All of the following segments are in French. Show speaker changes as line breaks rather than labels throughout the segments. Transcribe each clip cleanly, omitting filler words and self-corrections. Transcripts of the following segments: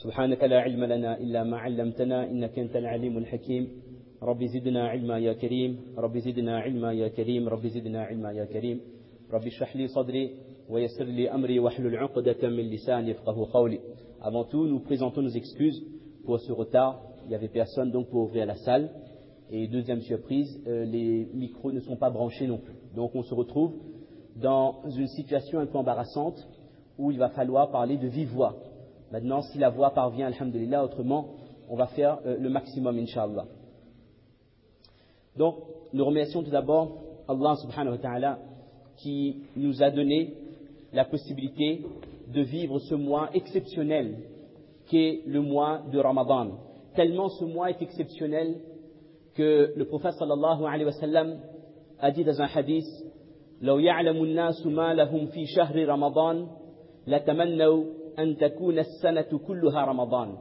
سبحانك لا علم لنا إلا ما علمتنا إنك أنت العليم الحكيم رب زدنا علما يا كريم رب زدنا علما يا كريم رب زدنا علما يا كريم رب اشرح لي صدري ويسر لي أمري واحلل عقدة من لساني يفقهوا قولي. Avant tout, nous présentons nos excuses pour ce retard. Il n'y avait personne donc pour ouvrir la salle. Et deuxième surprise, les micros ne sont pas branchés non plus. Donc on se retrouve dans une situation un peu embarrassante où il va falloir parler de vive voix. Maintenant, si la voix parvient, alhamdulillah, autrement, on va faire le maximum, incha'Allah. Donc, nous remercions tout d'abord Allah subhanahu wa ta'ala qui nous a donné la possibilité de vivre ce mois exceptionnel qu'est le mois de Ramadan. Tellement ce mois est exceptionnel que le prophète sallallahu alayhi wa sallam a dit dans un hadith لو يعلم الناس ما لهم في شهر رمضان لتمنوا أن تكون السنة كلها رمضان.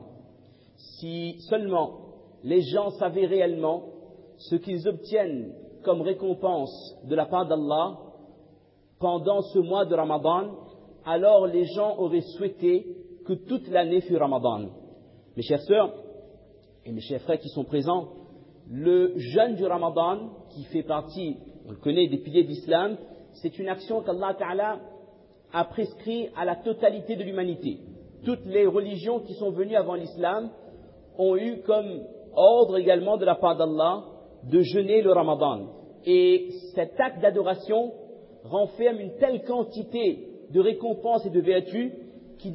Si seulement les gens savaient réellement ce qu'ils obtiennent comme récompense de la part d'Allah pendant ce mois de Ramadan, alors les gens auraient souhaité que toute l'année fût Ramadan. Mes chères sœurs et mes chers frères qui sont présents, le jeûne du Ramadan, qui fait partie, on le connaît, des piliers d'Islam, c'est une action qu'Allah Ta'ala a prescrit à la totalité de l'humanité. Toutes les religions qui sont venues avant l'Islam ont eu comme ordre également de la part d'Allah de jeûner le Ramadan. Et cet acte d'adoration renferme une telle quantité de récompenses et de vertus qui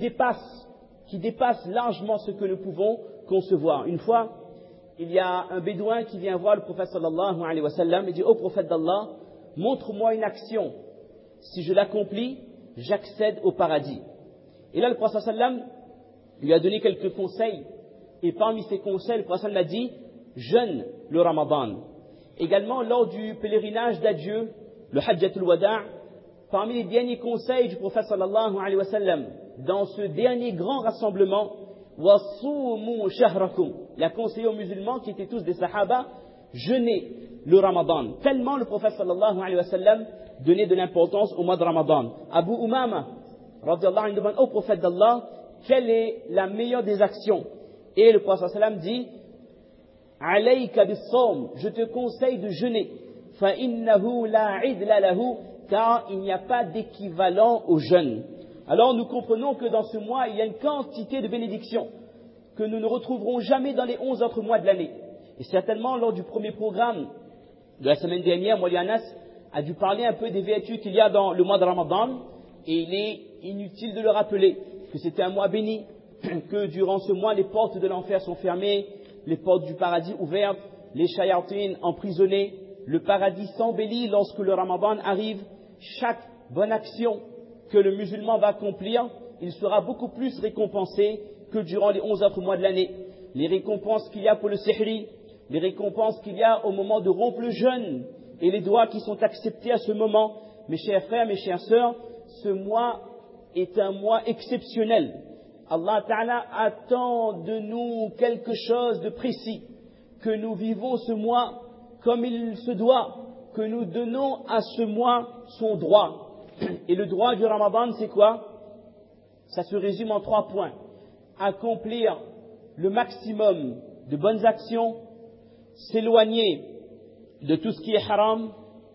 dépasse largement ce que nous pouvons concevoir. Une fois, il y a un bédouin qui vient voir le prophète sallallahu alayhi wa sallam et dit: ô prophète d'Allah, montre-moi une action. Si je l'accomplis, j'accède au paradis. Et là, le prophète sallam lui a donné quelques conseils. Et parmi ces conseils, le prophète sallam a dit: jeûne le Ramadan. Également, lors du pèlerinage d'adieu, le Hajjatul Wada', parmi les derniers conseils du prophète sallallahu alayhi wa sallam, dans ce dernier grand rassemblement, وَصُومُوا شَهْرَكُمْ, il a conseillé aux musulmans qui étaient tous des sahaba, jeûnez le Ramadan. Tellement le prophète sallallahu alayhi wa sallam donnait de l'importance au mois de Ramadan. Abu Umama, radiyallahu anhu, demande au prophète d'Allah, quelle est la meilleure des actions? Et le prophète sallallahu alayhi wa sallam dit: alayka bis-sawm, je te conseille de jeûner. فَإِنَّهُ لَا عِدْلَ لَهُ, car il n'y a pas d'équivalent au jeûne. Alors nous comprenons que dans ce mois, il y a une quantité de bénédictions que nous ne retrouverons jamais dans les 11 autres mois de l'année. Et certainement, lors du premier programme de la semaine dernière, Mouli Anas a dû parler un peu des vertus qu'il y a dans le mois de Ramadan. Et il est inutile de le rappeler que c'était un mois béni, que durant ce mois, les portes de l'enfer sont fermées, les portes du paradis ouvertes, les shayatines emprisonnés, le paradis s'embellit lorsque le Ramadan arrive. Chaque bonne action que le musulman va accomplir, il sera beaucoup plus récompensé que durant les 11 autres mois de l'année. Les récompenses qu'il y a pour le sihri, les récompenses qu'il y a au moment de rompre le jeûne et les doigts qui sont acceptés à ce moment. Mes chers frères, mes chères sœurs, ce mois est un mois exceptionnel. Allah Ta'ala attend de nous quelque chose de précis, que nous vivons ce mois comme il se doit, que nous donnons à ce mois son droit. Et le droit du Ramadan, c'est quoi? Ça se résume en 3 points. Accomplir le maximum de bonnes actions, s'éloigner de tout ce qui est haram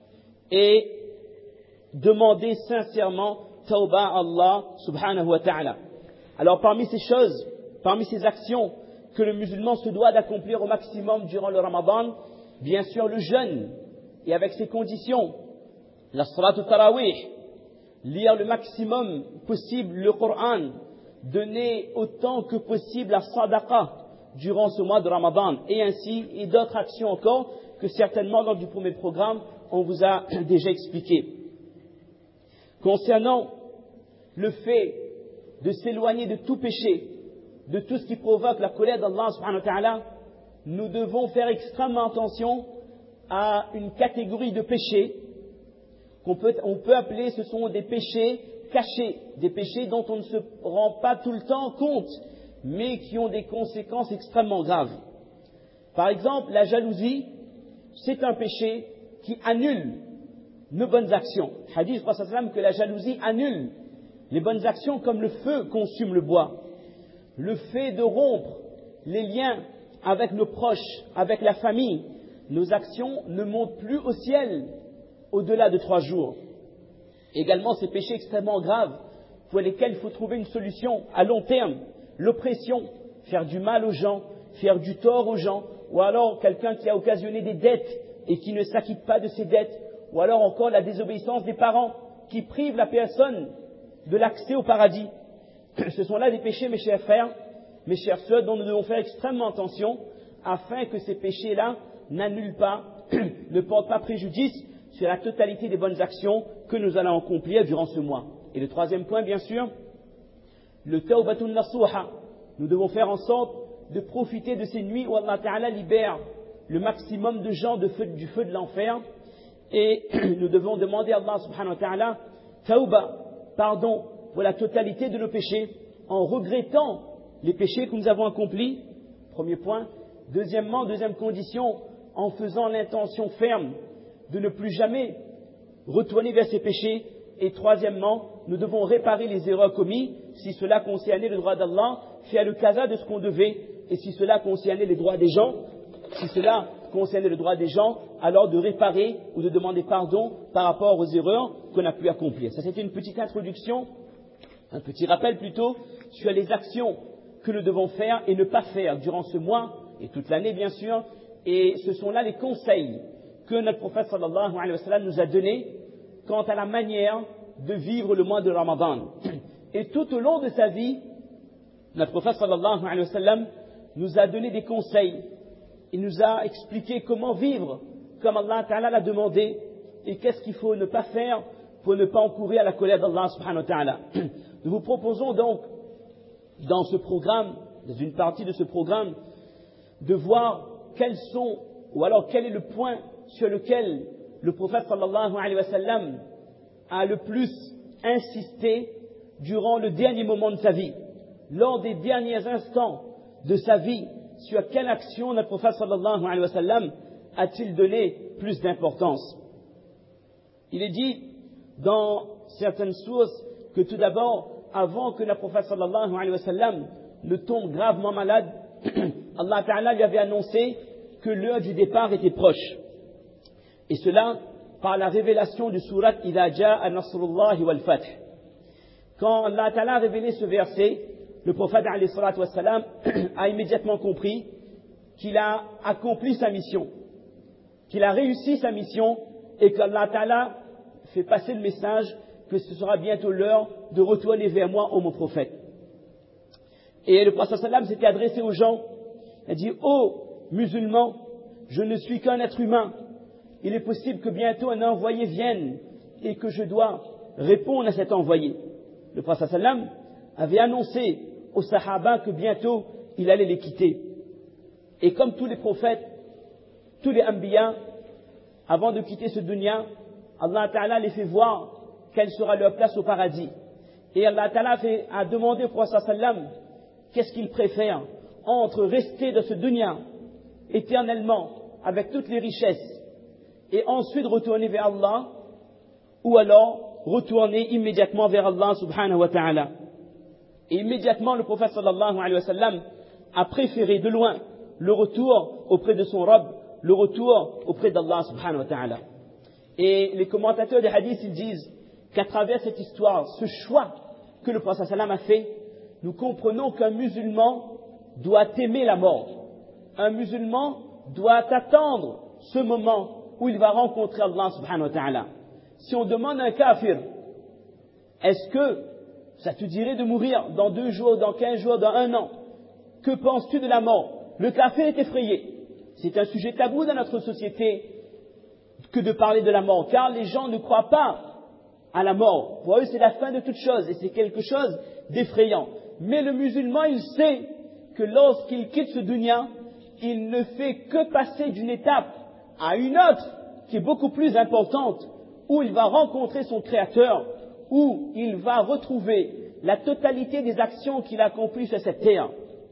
et demander sincèrement tawba à Allah subhanahu wa ta'ala. Alors parmi ces choses, parmi ces actions que le musulman se doit d'accomplir au maximum durant le Ramadan, bien sûr le jeûne, et avec ses conditions, la salatul tarawih, lire le maximum possible le Coran, donner autant que possible la sadaqa durant ce mois de Ramadan, et ainsi, et d'autres actions encore que certainement lors du premier programme, on vous a déjà expliqué. Concernant le fait de s'éloigner de tout péché, de tout ce qui provoque la colère d'Allah subhanahu wa ta'ala, nous devons faire extrêmement attention à une catégorie de péchés on peut appeler, ce sont des péchés cachés, des péchés dont on ne se rend pas tout le temps compte, mais qui ont des conséquences extrêmement graves. Par exemple, la jalousie, c'est un péché qui annule nos bonnes actions. Hadith du prophète sallam que la jalousie annule les bonnes actions comme le feu consume le bois. le fait de rompre les liens avec nos proches, avec la famille, nos actions ne montent plus au ciel au-delà de 3 jours. Également, ces péchés extrêmement graves pour lesquels il faut trouver une solution à long terme, l'oppression, faire du mal aux gens, faire du tort aux gens, ou alors quelqu'un qui a occasionné des dettes et qui ne s'acquitte pas de ses dettes, ou alors encore la désobéissance des parents qui privent la personne de l'accès au paradis. Ce sont là des péchés, mes chers frères, mes chères sœurs, dont nous devons faire extrêmement attention afin que ces péchés-là n'annulent pas, ne portent pas préjudice sur la totalité des bonnes actions que nous allons accomplir durant ce mois. Et le troisième point, bien sûr, le tawbatun nasuha. Nous devons faire en sorte de profiter de ces nuits où Allah Ta'ala libère le maximum de gens du feu de l'enfer. Et nous devons demander à Allah Subhanahu wa Ta'ala tawba, pardon pour la totalité de nos péchés, en regrettant les péchés que nous avons accomplis. Premier point. Deuxièmement, deuxième condition, en faisant l'intention ferme de ne plus jamais retourner vers ces péchés. Et troisièmement, nous devons réparer les erreurs commises si cela concernait le droit d'Allah, faire le qaza de ce qu'on devait, et si cela concernait les droits des gens, alors de réparer ou de demander pardon par rapport aux erreurs qu'on a pu accomplir. Ça, c'était une petite introduction, un petit rappel plutôt, sur les actions que nous devons faire et ne pas faire durant ce mois, et toute l'année bien sûr, et ce sont là les conseils que notre prophète sallallahu alayhi wa sallam nous a donnés quant à la manière de vivre le mois de Ramadan. Et tout au long de sa vie, notre prophète sallallahu alayhi wa sallam nous a donné des conseils. Il nous a expliqué comment vivre comme Allah Ta'ala l'a demandé et qu'est-ce qu'il faut ne pas faire pour ne pas encourir à la colère d'Allah subhanahu wa ta'ala. Nous vous proposons donc dans ce programme, dans une partie de ce programme, de voir quel est le point sur lequel le prophète sallallahu alayhi wa sallam a le plus insisté durant le dernier moment de sa vie, lors des derniers instants de sa vie, sur quelle action notre prophète sallallahu alayhi wa sallam a-t-il donné plus d'importance. Il est dit dans certaines sources que tout d'abord, avant que notre prophète sallallahu alayhi wa sallam ne tombe gravement malade, Allah Ta'ala lui avait annoncé que l'heure du départ était proche. Et cela par la révélation du surat Idha Ja'a Nasrullahi wal Fath. Quand Allah Ta'ala a révélé ce verset, le prophète alayhi salatu wassalam a immédiatement compris qu'il a accompli sa mission, qu'il a réussi sa mission et qu'Allah Ta'ala fait passer le message que ce sera bientôt l'heure de retourner vers moi, ô mon prophète. Et le prophète sallam s'était adressé aux gens, il a dit: ô musulmans, je ne suis qu'un être humain. Il est possible que bientôt un envoyé vienne et que je dois répondre à cet envoyé. Le prophète sallam avait annoncé aux sahaba que bientôt il allait les quitter. Et comme tous les prophètes, tous les anbiya, avant de quitter ce dunya, Allah Ta'ala les fait voir quelle sera leur place au paradis. Et Allah Ta'ala a demandé au prophète sallam qu'est-ce qu'il préfère entre rester dans ce dunya éternellement avec toutes les richesses et ensuite retourner vers Allah, ou alors retourner immédiatement vers Allah subhanahu wa ta'ala. Et immédiatement le prophète sallallahu alayhi wa sallam a préféré de loin le retour auprès de son Rabb, le retour auprès d'Allah subhanahu wa ta'ala. Et les commentateurs des hadiths, ils disent qu'à travers cette histoire, ce choix que le prophète sallam a fait, nous comprenons qu'un musulman doit aimer la mort. Un musulman doit attendre ce moment où il va rencontrer Allah subhanahu wa ta'ala. Si on demande à un kafir, est-ce que ça te dirait de mourir dans 2 jours, dans 15 jours, dans 1 an? Que penses-tu de la mort? Le kafir est effrayé. C'est un sujet tabou dans notre société que de parler de la mort, car les gens ne croient pas à la mort. Pour eux, c'est la fin de toute chose et c'est quelque chose d'effrayant. Mais le musulman, il sait que lorsqu'il quitte ce dunya, il ne fait que passer d'une étape à une autre qui est beaucoup plus importante, où il va rencontrer son Créateur, où il va retrouver la totalité des actions qu'il a accomplies sur cette terre.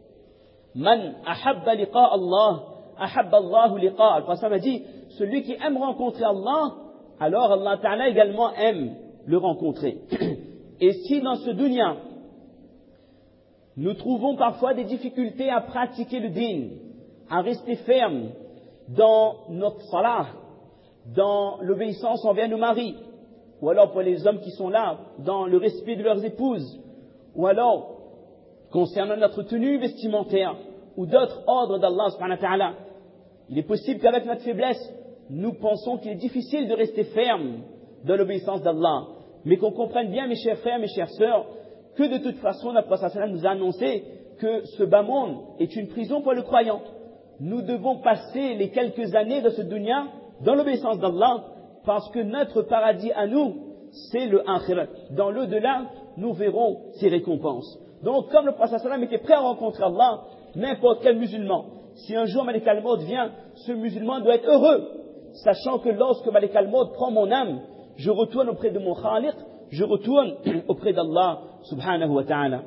Man ahabba liqa Allah, ahabba Allahu liqa. Le prophète a dit, celui qui aime rencontrer Allah, alors Allah Ta'ala également aime le rencontrer. Et si dans ce dunya, Nous trouvons parfois des difficultés à pratiquer le din, à rester ferme dans notre salah, dans l'obéissance envers nos maris, ou alors pour les hommes qui sont là, dans le respect de leurs épouses, ou alors concernant notre tenue vestimentaire, ou d'autres ordres d'Allah subhanahu wa ta'ala. Il est possible qu'avec notre faiblesse, nous pensons qu'il est difficile de rester ferme dans l'obéissance d'Allah, mais qu'on comprenne bien, mes chers frères, mes chères sœurs, que de toute façon, notre prophète nous a annoncé que ce bas monde est une prison pour le croyant. Nous devons passer les quelques années de ce dunya dans l'obéissance d'Allah, parce que notre paradis à nous, c'est le akhirat. Dans l'au-delà, nous verrons ses récompenses. Donc, comme le prophète était prêt à rencontrer Allah, n'importe quel musulman, si un jour Malik al-Maut vient, ce musulman doit être heureux, sachant que lorsque Malik al-Maut prend mon âme, je retourne auprès de mon Khaliq, je retourne auprès d'Allah subhanahu wa ta'ala.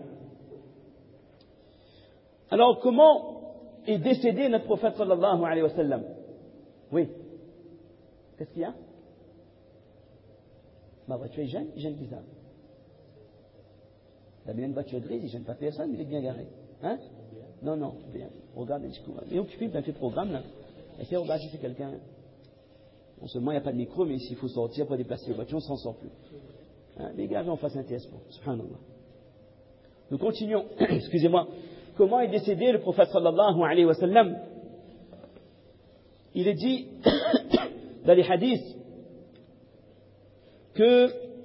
Alors, comment est décédé notre prophète sallallahu alayhi wa sallam? Oui. Qu'est-ce qu'il y a? Ma voiture est jeune, il gêne qui ça? T'as bien une voiture grise, il gêne pas personne, il est bien garé. Hein? Non, non, bien. Regarde, il est occupé, il a fait le programme là. Essayez de regarder si c'est quelqu'un. Non seulement il n'y a pas de micro, mais s'il faut sortir pour déplacer les voitures, on s'en sort plus. Hein? Les gars, on fasse un test. Subhanallah. Nous continuons. Excusez-moi. Comment est décédé le prophète sallallahu alayhi wa sallam? Il est dit dans les hadiths que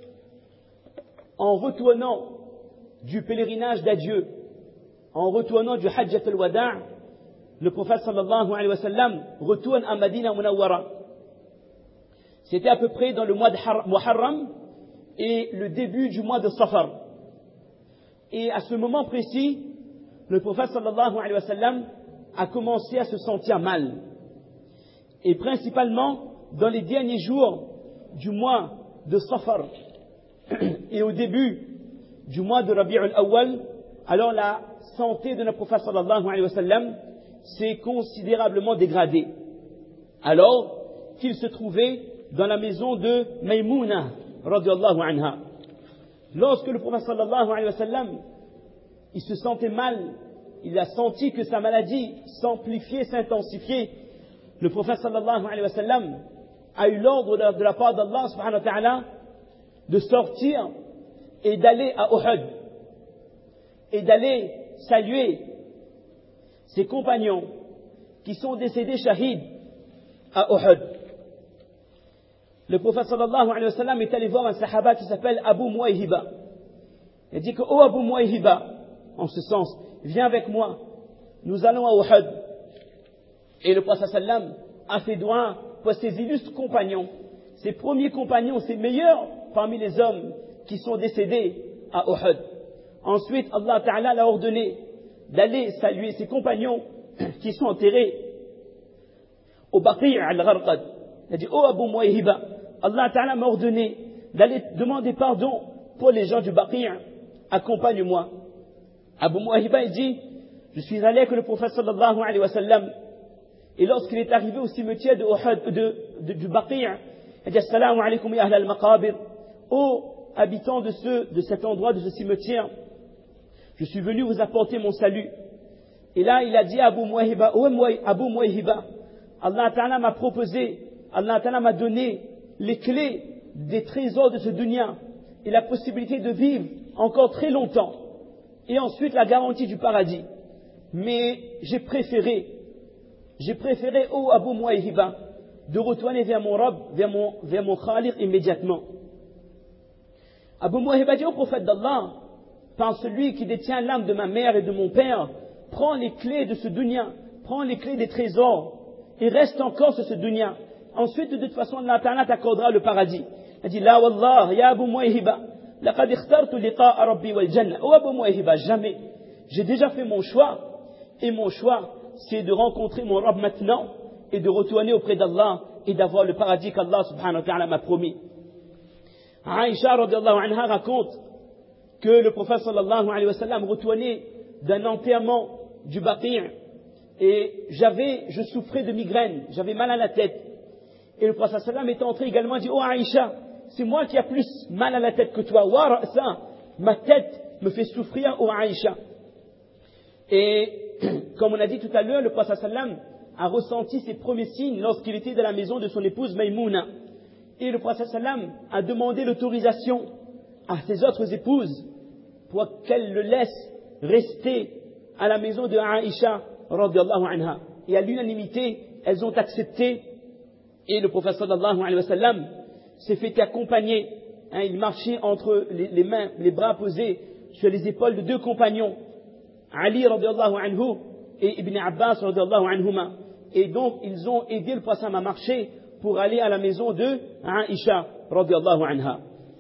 en retournant du pèlerinage d'adieu, en retournant du Hajjat al-Wada', le prophète sallallahu alayhi wa sallam retourne à Madina Munawwara. C'était à peu près dans le mois de Muharram et le début du mois de Safar. Et à ce moment précis, le prophète sallallahu alayhi wa sallam a commencé à se sentir mal. Et principalement dans les derniers jours du mois de Safar et au début du mois de Rabi' al-Awwal, alors la santé de notre prophète sallallahu alayhi wa sallam s'est considérablement dégradée. Alors qu'il se trouvait dans la maison de Maïmouna radiyallahu anha. Lorsque le prophète sallallahu alayhi wa sallam il se sentait mal, il a senti que sa maladie s'amplifiait, s'intensifiait, le prophète sallallahu alayhi wa sallam a eu l'ordre de la part d'Allah subhanahu wa ta'ala de sortir et d'aller à Uhud et d'aller saluer ses compagnons qui sont décédés shahids à Uhud. Le prophète sallallahu alayhi wa sallam est allé voir un sahaba qui s'appelle Abu Muwayhiba. Il a dit que, oh Abu Muwayhiba, en ce sens, viens avec moi, nous allons à Uhud. Et le prophète sallallahu alayhi wa sallam a fait doigt pour ses illustres compagnons, ses premiers compagnons, ses meilleurs parmi les hommes qui sont décédés à Uhud. Ensuite, Allah Ta'ala l'a ordonné d'aller saluer ses compagnons qui sont enterrés au Baqi' al-Gharqad. Il a dit, oh Abu Muwayhiba, Allah Ta'ala m'a ordonné d'aller demander pardon pour les gens du Baqi', accompagne-moi. Abu Muwayhiba, il dit, je suis allé avec le prophète sallallahu alayhi wa sallam, et lorsqu'il est arrivé au cimetière de Uhud, du Baqi', il a dit, assalamu alaykum ya ahl al-maqabir, ô habitants de cet endroit, de ce cimetière, je suis venu vous apporter mon salut. Et là, il a dit à Abu Muwayhiba, oh Abu Muwayhiba, Allah Ta'ala m'a proposé, Allah Ta'ala m'a donné les clés des trésors de ce dunya et la possibilité de vivre encore très longtemps. Et ensuite la garantie du paradis. Mais j'ai préféré, oh Abu Muwayhiba, de retourner vers mon Rabb, vers mon Khaliq immédiatement. Abu Muwayhiba dit au prophète d'Allah, par celui qui détient l'âme de ma mère et de mon père, prends les clés de ce dunya, prends les clés des trésors, et reste encore sur ce dunya. Ensuite, de toute façon, Allah Ta'ala t'accordera le paradis. Il dit, la wallah, ya Abu Muwayhiba, laqad ikhtartu liqa'a rabbi wal jannah. Oh Abu Muwayhiba, jamais. J'ai déjà fait mon choix, et mon choix, c'est de rencontrer mon Rabb maintenant, et de retourner auprès d'Allah, et d'avoir le paradis qu'Allah subhanahu wa ta'ala m'a promis. Aïcha radiyallahu anha raconte que le prophète sallallahu alayhi wa sallam retournait d'un enterrement du Baqi' et je souffrais de migraine, j'avais mal à la tête. Et le prophète sallallahu alayhi wa sallam est entré également et dit, oh Aïcha, c'est moi qui a plus mal à la tête que toi. Wa ra'sa, ma tête me fait souffrir, oh Aïcha. Et comme on a dit tout à l'heure, le prophète sallam a ressenti ses premiers signes lorsqu'il était dans la maison de son épouse Maïmouna. Et le prophète sallam a demandé l'autorisation à ses autres épouses pour qu'elles le laissent rester à la maison de Aïcha radiyallahu anha. Et à l'unanimité, elles ont accepté. Et le prophète sallallahu alayhi wa sallam s'est fait accompagner. Il marchait entre les mains, les bras posés sur les épaules de deux compagnons, Ali radiyallahu anhu et Ibn Abbas radiyallahu anhuma. Et donc, ils ont aidé le prophète à marcher pour aller à la maison de Aïcha radiyallahu anha.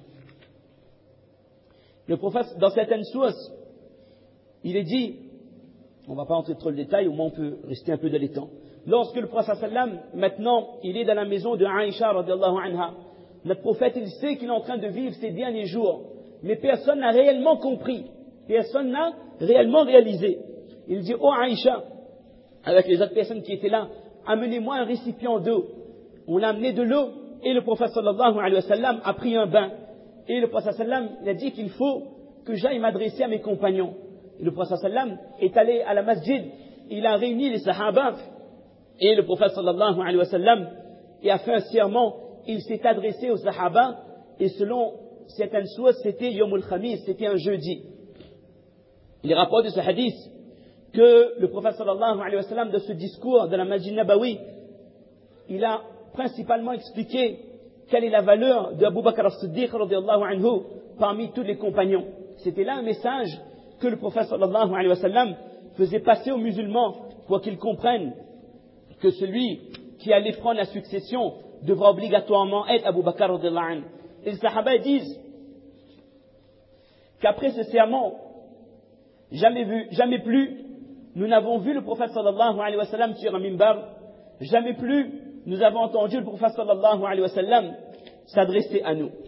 Le prophète, dans certaines sources, il est dit, on ne va pas entrer trop le détail, au moins on peut rester un peu dans les temps. Lorsque le prophète sallam, maintenant, il est dans la maison de Aïcha radiyallahu anha, notre prophète, il sait qu'il est en train de vivre ses derniers jours, mais personne n'a réellement compris, personne n'a réellement réalisé. Il dit, oh Aïcha, avec les autres personnes qui étaient là, amenez-moi un récipient d'eau. On a amené de l'eau, et le prophète sallallahu alayhi wa sallam a pris un bain. Et le prophète sallam, il a dit qu'il faut que j'aille m'adresser à mes compagnons. Et le prophète sallam est allé à la masjid, il a réuni les sahaba, et le prophète sallallahu alayhi wa sallam a fait un serment, il s'est adressé aux sahaba, et selon certaines sources, c'était Yom al-Khamis, c'était un jeudi. Il rapporte de ce hadith que le prophète sallallahu alayhi wa sallam, de ce discours de la Masjid Nabawi, il a principalement expliqué quelle est la valeur d'Abu Bakr as-Siddiq radiyallahu anhu parmi tous les compagnons. C'était là un message que le prophète sallallahu alayhi wa sallam faisait passer aux musulmans pour qu'ils comprennent que celui qui allait prendre la succession devra obligatoirement être Abu Bakr radiyallahu anhu. Et les sahaba disent qu'après ce serment, jamais plus, nous n'avons vu le prophète sallallahu alayhi wa sallam sur un minbar, jamais plus nous avons entendu le prophète sallallahu alayhi wa sallam s'adresser à nous.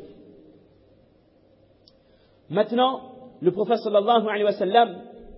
Maintenant, le prophète sallallahu alayhi wa sallam,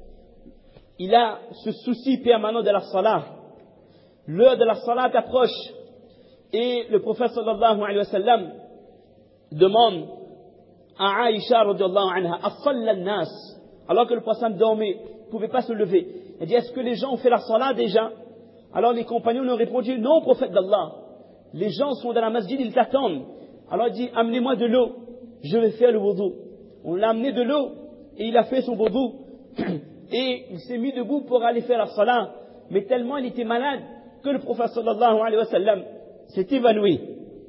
il a ce souci permanent de la salat. L'heure de la salat approche et le prophète sallallahu alayhi wa sallam demande à Aïcha radiyallahu anha, as-salla an-nas, alors que le prophète dormait, ne pouvait pas se lever. Il dit, est-ce que les gens ont fait la salat déjà? Alors les compagnons lui ont répondu, non, prophète d'Allah. Les gens sont dans la masjid, ils t'attendent. Alors il dit, amenez-moi de l'eau, je vais faire le wudu. On l'a amené de l'eau, et il a fait son wudu. Et il s'est mis debout pour aller faire la salat. Mais tellement il était malade, que le prophète sallallahu alayhi wa sallam s'est évanoui.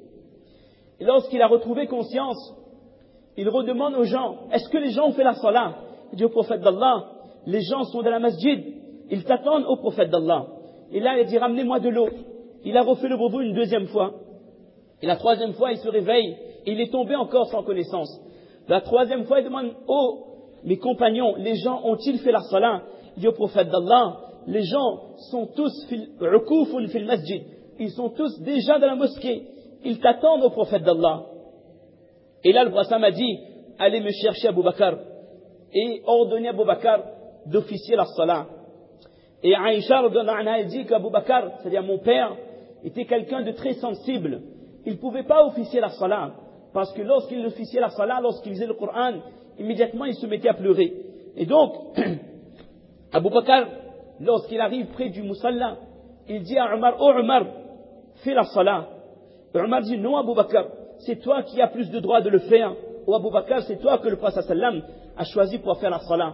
Et lorsqu'il a retrouvé conscience, il redemande aux gens, est-ce que les gens ont fait la salat? Il dit au prophète d'Allah, les gens sont dans la masjid, ils t'attendent au prophète d'Allah. Et là, il dit, ramenez-moi de l'eau. Il a refait le wudu une deuxième fois. Et la troisième fois, il se réveille. Et il est tombé encore sans connaissance. La troisième fois, il demande, oh, mes compagnons, les gens ont-ils fait la salat? Il dit au prophète d'Allah, les gens sont tous ukufun fil masjid. Ils sont tous déjà dans la mosquée. Ils t'attendent au prophète d'Allah. Et là, le prophète m'a dit, allez me chercher Abu Bakr. Et ordonnez à Abu Bakr d'officier la salat. Et Aïcha elle dit qu'Abu Bakr, c'est-à-dire mon père, était quelqu'un de très sensible. Il ne pouvait pas officier la salat, parce que lorsqu'il officiait la salat, lorsqu'il faisait le Coran, immédiatement il se mettait à pleurer. Et donc, Abu Bakr, lorsqu'il arrive près du musalla, il dit à Omar, oh Omar, fais la salat. Et Omar dit, non Abu Bakr, c'est toi qui as plus de droit de le faire. Ou Abu Bakr, c'est toi que le prophète sallam a choisi pour faire la salat.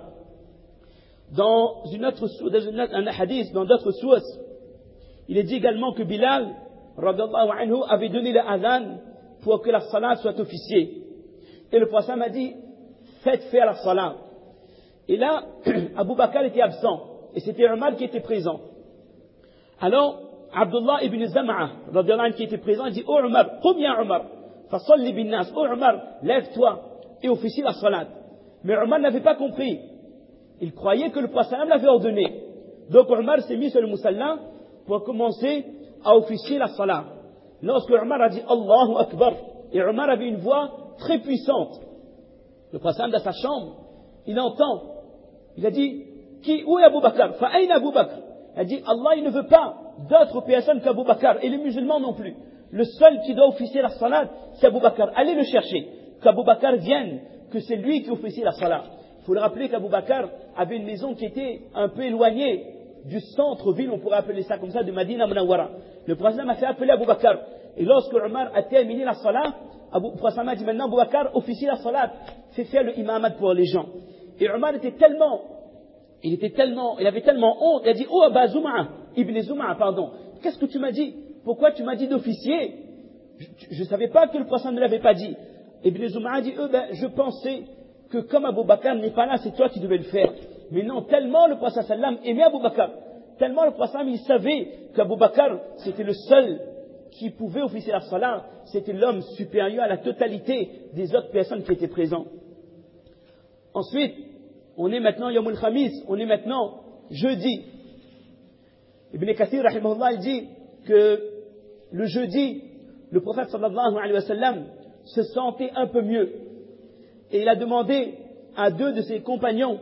Dans un hadith, dans d'autres sources, il est dit également que Bilal, radiyallahu anhu, avait donné le adhan pour que la salat soit officiée. Et le prophète m'a dit, faites faire la salat. Et là, Abu Bakr était absent, et c'était Omar qui était présent. Alors, Abdullah ibn Zam'a, radiyallahu anhu, qui était présent, il dit, oh Omar, qum ya Omar, fasalli bin nas, oh Omar, lève-toi et officie la salat. Mais Omar n'avait pas compris. Il croyait que le prophète l'avait ordonné. Donc Omar s'est mis sur le musalla pour commencer à officier la salat. Lorsque Omar a dit Allahu Akbar, et Omar avait une voix très puissante, le prophète dans sa chambre, il entend, il a dit, où est Abu Bakr? Fa'ayn Abu Bakr? Il a dit, Allah il ne veut pas d'autres personnes qu'Abu Bakr, et les musulmans non plus. Le seul qui doit officier la salat, c'est Abu Bakr. Allez le chercher, qu'Abu Bakr vienne, que c'est lui qui officie la salat. faut le rappeler qu'Abou Bakr avait une maison qui était un peu éloignée du centre-ville, on pourrait appeler ça comme ça, de Madina Munawwara. Le prophète a fait appeler Abou Bakr. Et lorsque Omar a terminé la salat, le prophète a dit maintenant Abou Bakr officie la salat, fait faire le imamat pour les gens. Et Omar il avait tellement honte, il a dit oh Abba Zum'a, Ibn Zum'a, pardon, qu'est-ce que tu m'as dit? Pourquoi tu m'as dit d'officier? Je ne savais pas que le prophète ne l'avait pas dit. Ibn Zum'a a dit je pensais que comme Abou Bakr n'est pas là, c'est toi qui devais le faire. Mais non, tellement le prophète sallam aimait Abou Bakr, tellement le prophète il savait qu'Abou Bakr c'était le seul qui pouvait officier la salat, c'était l'homme supérieur à la totalité des autres personnes qui étaient présentes. Ensuite, on est maintenant Yawm al-Khamis, on est maintenant jeudi. Ibn Kathir rahimahullah il dit que le jeudi, le prophète sallallahu alayhi wa sallam se sentait un peu mieux. Et il a demandé à 2 de ses compagnons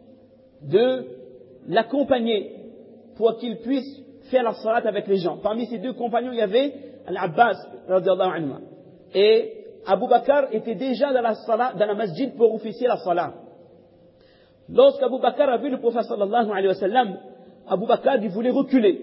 de l'accompagner pour qu'il puisse faire la salat avec les gens. Parmi ces 2 compagnons, il y avait Al-Abbas radiyallahu anhu. Et Abu Bakr était déjà dans la masjid pour officier la salat. Lorsqu'Abu Bakr a vu le prophète sallallahu alayhi wa sallam, Abu Bakr il voulait reculer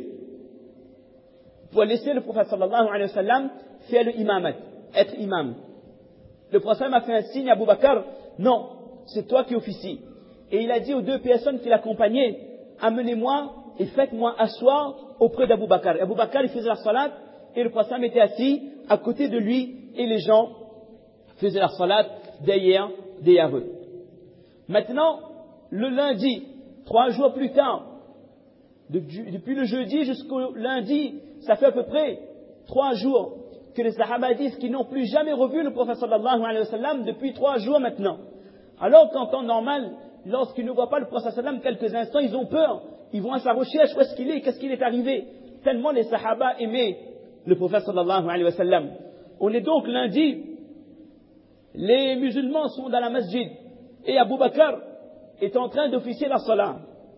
pour laisser le prophète sallallahu alayhi wa sallam faire le imamat, être imam. Le prophète a fait un signe à Abu Bakr, non, c'est toi qui officies. Et il a dit aux 2 personnes qui l'accompagnaient, amenez-moi et faites-moi asseoir auprès d'Abu Bakr. Abu Bakr il faisait la salat et le prophète était assis à côté de lui et les gens faisaient la salat derrière eux. Maintenant, le lundi, 3 jours plus tard, depuis le jeudi jusqu'au lundi, ça fait à peu près 3 jours que les Sahaba disent qu'ils n'ont plus jamais revu le prophète sallallahu alayhi wa sallam depuis 3 jours maintenant. Alors qu'en temps normal, lorsqu'ils ne voient pas le prophète sallallahu alayhi wa sallam quelques instants, ils ont peur. Ils vont à sa recherche, où est-ce qu'il est, qu'est-ce qu'il est arrivé. Tellement les Sahaba aimaient le prophète sallallahu alayhi wa sallam. On est donc lundi, les musulmans sont dans la masjid et Abu Bakr est en train d'officier la salat.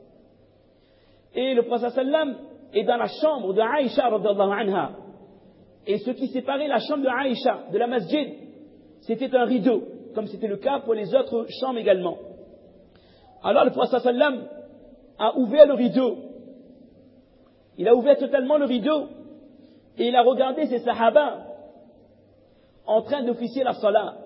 Et le prophète sallam est dans la chambre de Aïcha radiyallahu anha. Et ce qui séparait la chambre de Aïcha de la masjid, c'était un rideau, comme c'était le cas pour les autres chambres également. Alors le prophète sallam a ouvert le rideau. Il a ouvert totalement le rideau et il a regardé ses sahaba en train d'officier la salat.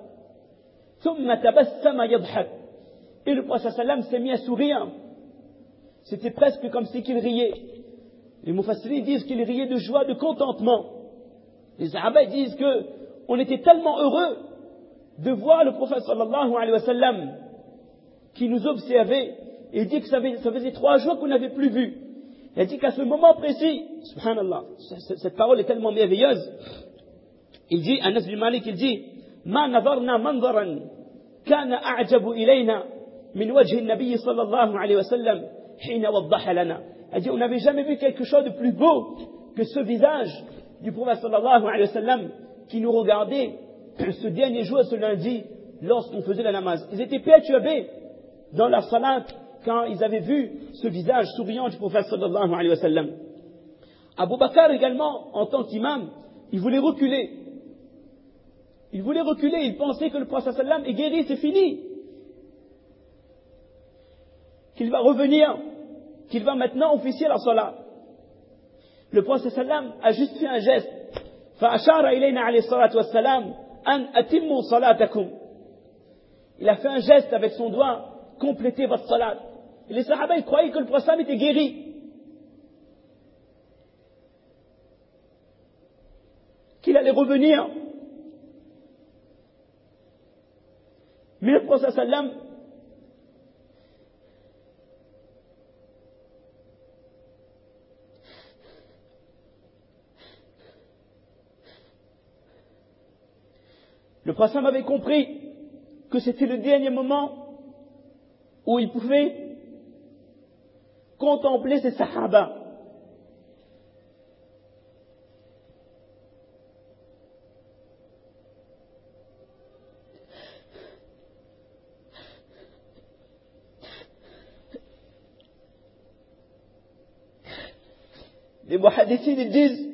Et le prophète sallam s'est mis à sourire. C'était presque comme si qu'il riait. Les mufassirin disent qu'il riait de joie, de contentement. Les sahaba disent que on était tellement heureux de voir le prophète sallallahu alayhi wa sallam qui nous observait. Et il dit que ça faisait 3 jours qu'on n'avait plus vu. Il a dit qu'à ce moment précis, subhanallah, cette parole est tellement merveilleuse. Il dit, Anas bin Malik, il dit, ما نظرنا منظرا كان أعجب إلينا من وجه النبي صلى الله عليه وسلم حين وضح لنا. Il dit, on n'avait jamais vu quelque chose de plus beau que ce visage du prophète sallallahu alayhi wa sallam qui nous regardait ce dernier jour, ce lundi, lorsqu'on faisait la namaz. Ils étaient perturbés dans la salat quand ils avaient vu ce visage souriant du prophète sallallahu alayhi wa sallam. Abu Bakr également, en tant qu'imam, il voulait reculer. Il pensait que le prophète sallallahu alayhi wa sallam est guéri, c'est fini. Qu'il va revenir, qu'il va maintenant officier la salat. Le prophète sallallahu alayhi wa sallam a juste fait un geste. فَأَشَارَ إِلَيْنَا عَلَيْهِ الصَّلَاةُ وَالسَّلَامُ أَنْ أَتِمُّوا صَلَاتَكُمْ. Il a fait un geste avec son doigt, complétez votre salat. Et les sahaba, ils croyaient que le prophète était guéri. Qu'il allait revenir. Mais le prophète sallam, le prophète avait compris que c'était le dernier moment où il pouvait contempler ses sahaba. Les muhaddithines ils disent,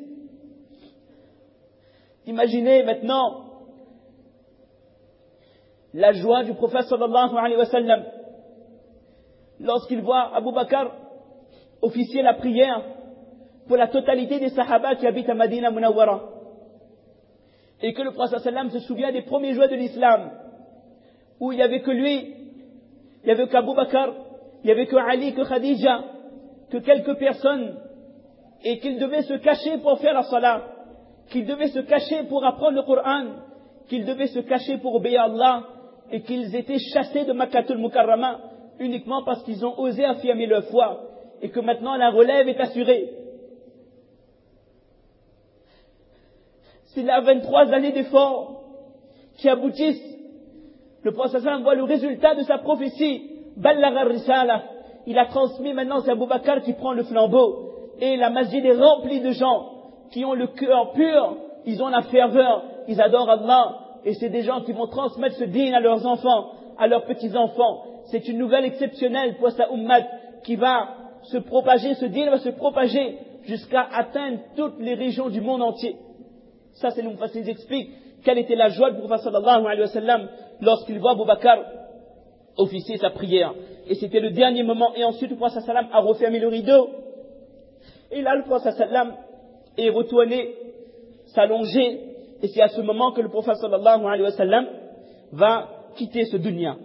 imaginez maintenant la joie du prophète sallallahu alayhi wa sallam lorsqu'il voit Abu Bakr officier la prière pour la totalité des Sahaba qui habitent à Madina Munawwara, et que le prophète sallam se souvient des premiers jours de l'islam, où il n'y avait que lui, il n'y avait qu'Abu Bakr, il n'y avait que Ali, que Khadija, que quelques personnes, et qu'il devait se cacher pour faire la salat, qu'il devait se cacher pour apprendre le Coran, qu'ils devaient se cacher pour obéir à Allah, et qu'ils étaient chassés de Makkatul Mukarrama uniquement parce qu'ils ont osé affirmer leur foi, et que maintenant la relève est assurée. C'est là 23 années d'efforts qui aboutissent. Le prophète sallam voit le résultat de sa prophétie. Ballagha ar-risala. Il a transmis, maintenant c'est Abu Bakr qui prend le flambeau. Et la masjid est remplie de gens qui ont le cœur pur, ils ont la ferveur, ils adorent Allah. Et c'est des gens qui vont transmettre ce dîn à leurs enfants, à leurs petits-enfants. C'est une nouvelle exceptionnelle pour sa ummat qui va se propager, ce dîn va se propager jusqu'à atteindre toutes les régions du monde entier. Ça, c'est le Mufassir explique quelle était la joie du prophète sallallahu alayhi wa sallam lorsqu'il voit Abu Bakr officier sa prière. Et c'était le dernier moment. Et ensuite, le prophète sallam a refermé le rideau. Et là, le prophète sallam est retourné s'allonger. Et c'est à ce moment que le prophète sallallahu alayhi wa sallam va quitter ce dunya.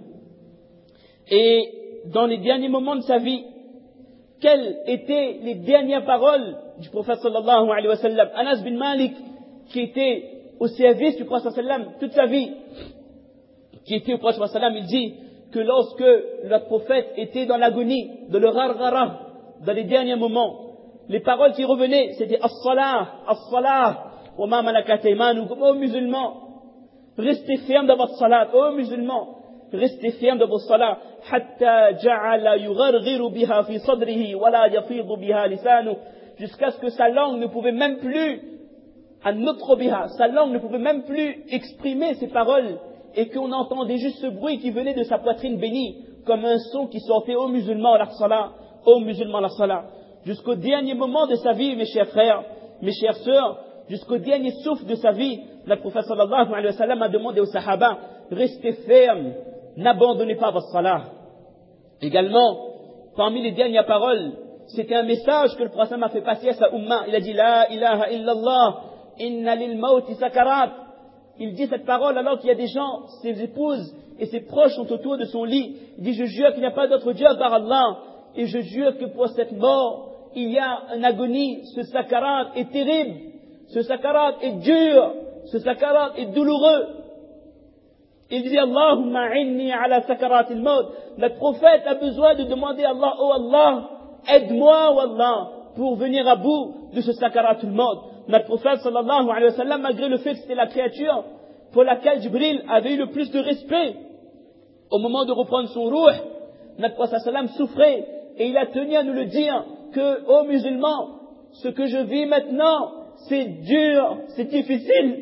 Et dans les derniers moments de sa vie, quelles étaient les dernières paroles du prophète sallallahu alayhi wa sallam? Anas bin Malik, qui était au service du prophète sallam toute sa vie, qui était au prophète sallam, il dit que lorsque le prophète était dans l'agonie, dans le gharghara, dans les derniers moments, les paroles qui revenaient, c'était as-salah, as-salah, wa ma malakat aymanukum, ô musulmans, restez fermes dans votre salat, ô musulmans, restez fermes dans votre salat, hatta ja'ala yugharghiru biha fi sadrihi wa la yafidu biha lisanu, jusqu'à ce que sa langue ne pouvait même plus sa langue ne pouvait même plus exprimer ses paroles, et qu'on entendait juste ce bruit qui venait de sa poitrine bénie, comme un son qui sortait aux musulmans la salat, aux musulmans la salat. Jusqu'au dernier moment de sa vie, mes chers frères, mes chères sœurs, jusqu'au dernier souffle de sa vie, le prophète sallallahu alayhi wa sallam a demandé aux sahaba, restez fermes, n'abandonnez pas votre salat. Également, parmi les dernières paroles, c'était un message que le prophète a fait passer à sa umma. Il a dit, la ilaha illallah, inna lil mawti sakarat. Il dit cette parole alors qu'il y a des gens, ses épouses et ses proches sont autour de son lit. Il dit, je jure qu'il n'y a pas d'autre Dieu par Allah, et je jure que pour cette mort, il y a une agonie. Ce sakarat est terrible, ce sakarat est dur, ce sakarat est douloureux. Il dit, Allahumma inni ala sakarat al-maut. Le prophète a besoin de demander à Allah, oh Allah, aide-moi, oh Allah, pour venir à bout de ce sakarat al-maut. Notre prophète sallallahu alayhi wa sallam, malgré le fait que c'était la créature pour laquelle Jibril avait eu le plus de respect, au moment de reprendre son ruh, notre prophète sallam souffrait, et il a tenu à nous le dire que, ô musulmans, ce que je vis maintenant, c'est dur, c'est difficile.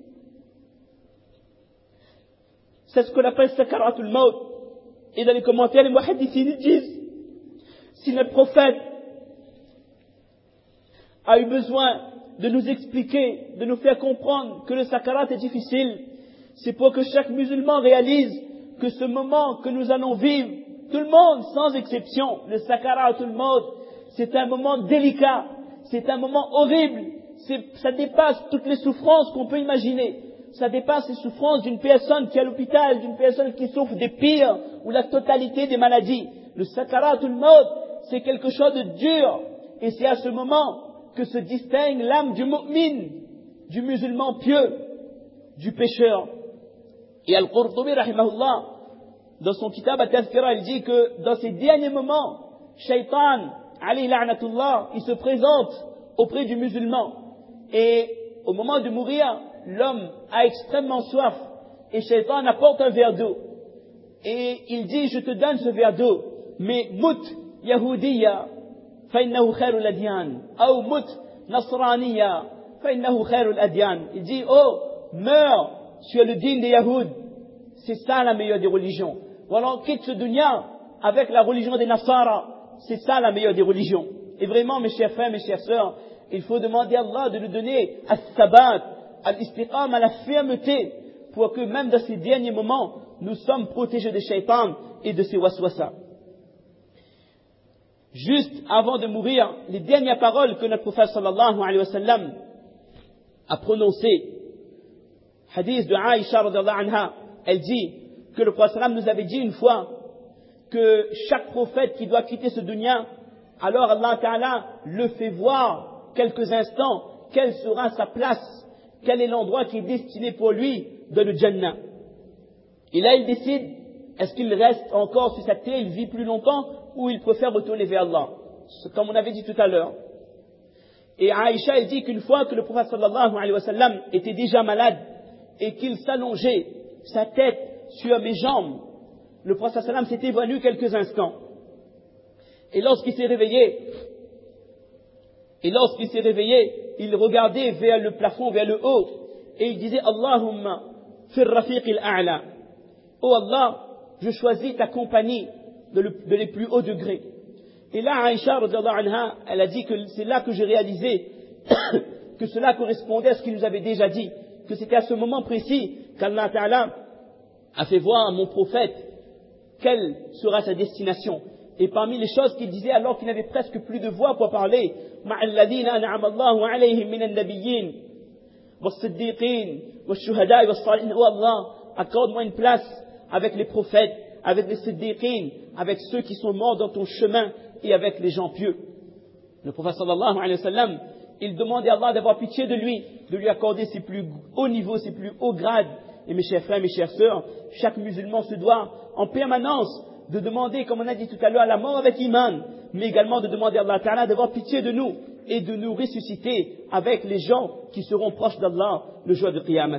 C'est ce qu'on appelle sakaratul maut. Et dans les commentaires, les muhaddithines disent, si notre prophète a eu besoin de nous expliquer, de nous faire comprendre que le sakarat est difficile, c'est pour que chaque musulman réalise que ce moment que nous allons vivre, tout le monde, sans exception, le sakaratul maut, c'est un moment délicat, c'est un moment horrible, ça dépasse toutes les souffrances qu'on peut imaginer, ça dépasse les souffrances d'une personne qui est à l'hôpital, d'une personne qui souffre des pires ou la totalité des maladies. Le sakaratul maut, c'est quelque chose de dur, et c'est à ce moment que se distingue l'âme du mu'min, du musulman pieux, du pécheur. Et Al-Qurtubi, rahimahullah, dans son kitab At-Tazkira, il dit que dans ces derniers moments, Shaitan, alayhi la'natullah, il se présente auprès du musulman. Et au moment de mourir, l'homme a extrêmement soif. Et Shaitan apporte un verre d'eau. Et il dit, je te donne ce verre d'eau, mais mut yahudiya, فإنه خير الأديان أو مت نصرانية فإنه خير الأديان. Il dit, oh, meurs sur le dîn des Yahoud, c'est ça la meilleure des religions. Ou alors quitte ce dunya avec la religion des Nasara, c'est ça la meilleure des religions. Et vraiment, mes chers frères, mes chères sœurs, il faut demander à Allah de nous donner al-sabat, al-istiqam, à la fermeté, pour que même dans ces derniers moments, nous sommes protégés de Shaitan et de ses waswasa. juste avant de mourir, les dernières paroles que notre prophète sallallahu alayhi wa sallam a prononcées. Hadith de Aïcha radhiyallahu anha, elle dit que le prophète sallam nous avait dit une fois que chaque prophète qui doit quitter ce dunya, alors Allah Ta'ala le fait voir quelques instants, quelle sera sa place, quel est l'endroit qui est destiné pour lui de le Jannah. Et là il décide, est-ce qu'il reste encore sur cette terre, il vit plus longtemps, ou il préfère retourner vers Allah, comme on avait dit tout à l'heure. Et Aïcha elle dit qu'une fois que le prophète sallallahu alayhi wa sallam était déjà malade, et qu'il s'allongeait sa tête sur mes jambes, le prophète sallam s'est évanoui quelques instants. Et lorsqu'il s'est réveillé, il regardait vers le plafond, vers le haut, et il disait Allahumma fir rafiq al-a'la. Oh Allah, je choisis ta compagnie de les plus hauts degrés. Et là, Aïcha radhiyallahu anha, elle a dit que c'est là que j'ai réalisé que cela correspondait à ce qu'il nous avait déjà dit, que c'était à ce moment précis qu'Allah Ta'ala a fait voir à mon prophète quelle sera sa destination. Et parmi les choses qu'il disait alors qu'il n'avait presque plus de voix pour parler, ma'alladhina an'ama Allahu alayhim minan nabiyyin was-siddiqin wash-shuhada'i was-salihin. Oh Allah, accorde-moi une place avec les prophètes, avec les siddiqin, avec ceux qui sont morts dans ton chemin et avec les gens pieux. Le prophète sallallahu alayhi wa sallam, il demandait à Allah d'avoir pitié de lui accorder ses plus hauts niveaux, ses plus hauts grades. Et mes chers frères, mes chères sœurs, chaque musulman se doit en permanence de demander, comme on a dit tout à l'heure, la mort avec iman, mais également de demander à Allah Ta'ala d'avoir pitié de nous et de nous ressusciter avec les gens qui seront proches d'Allah le jour de Qiyamah.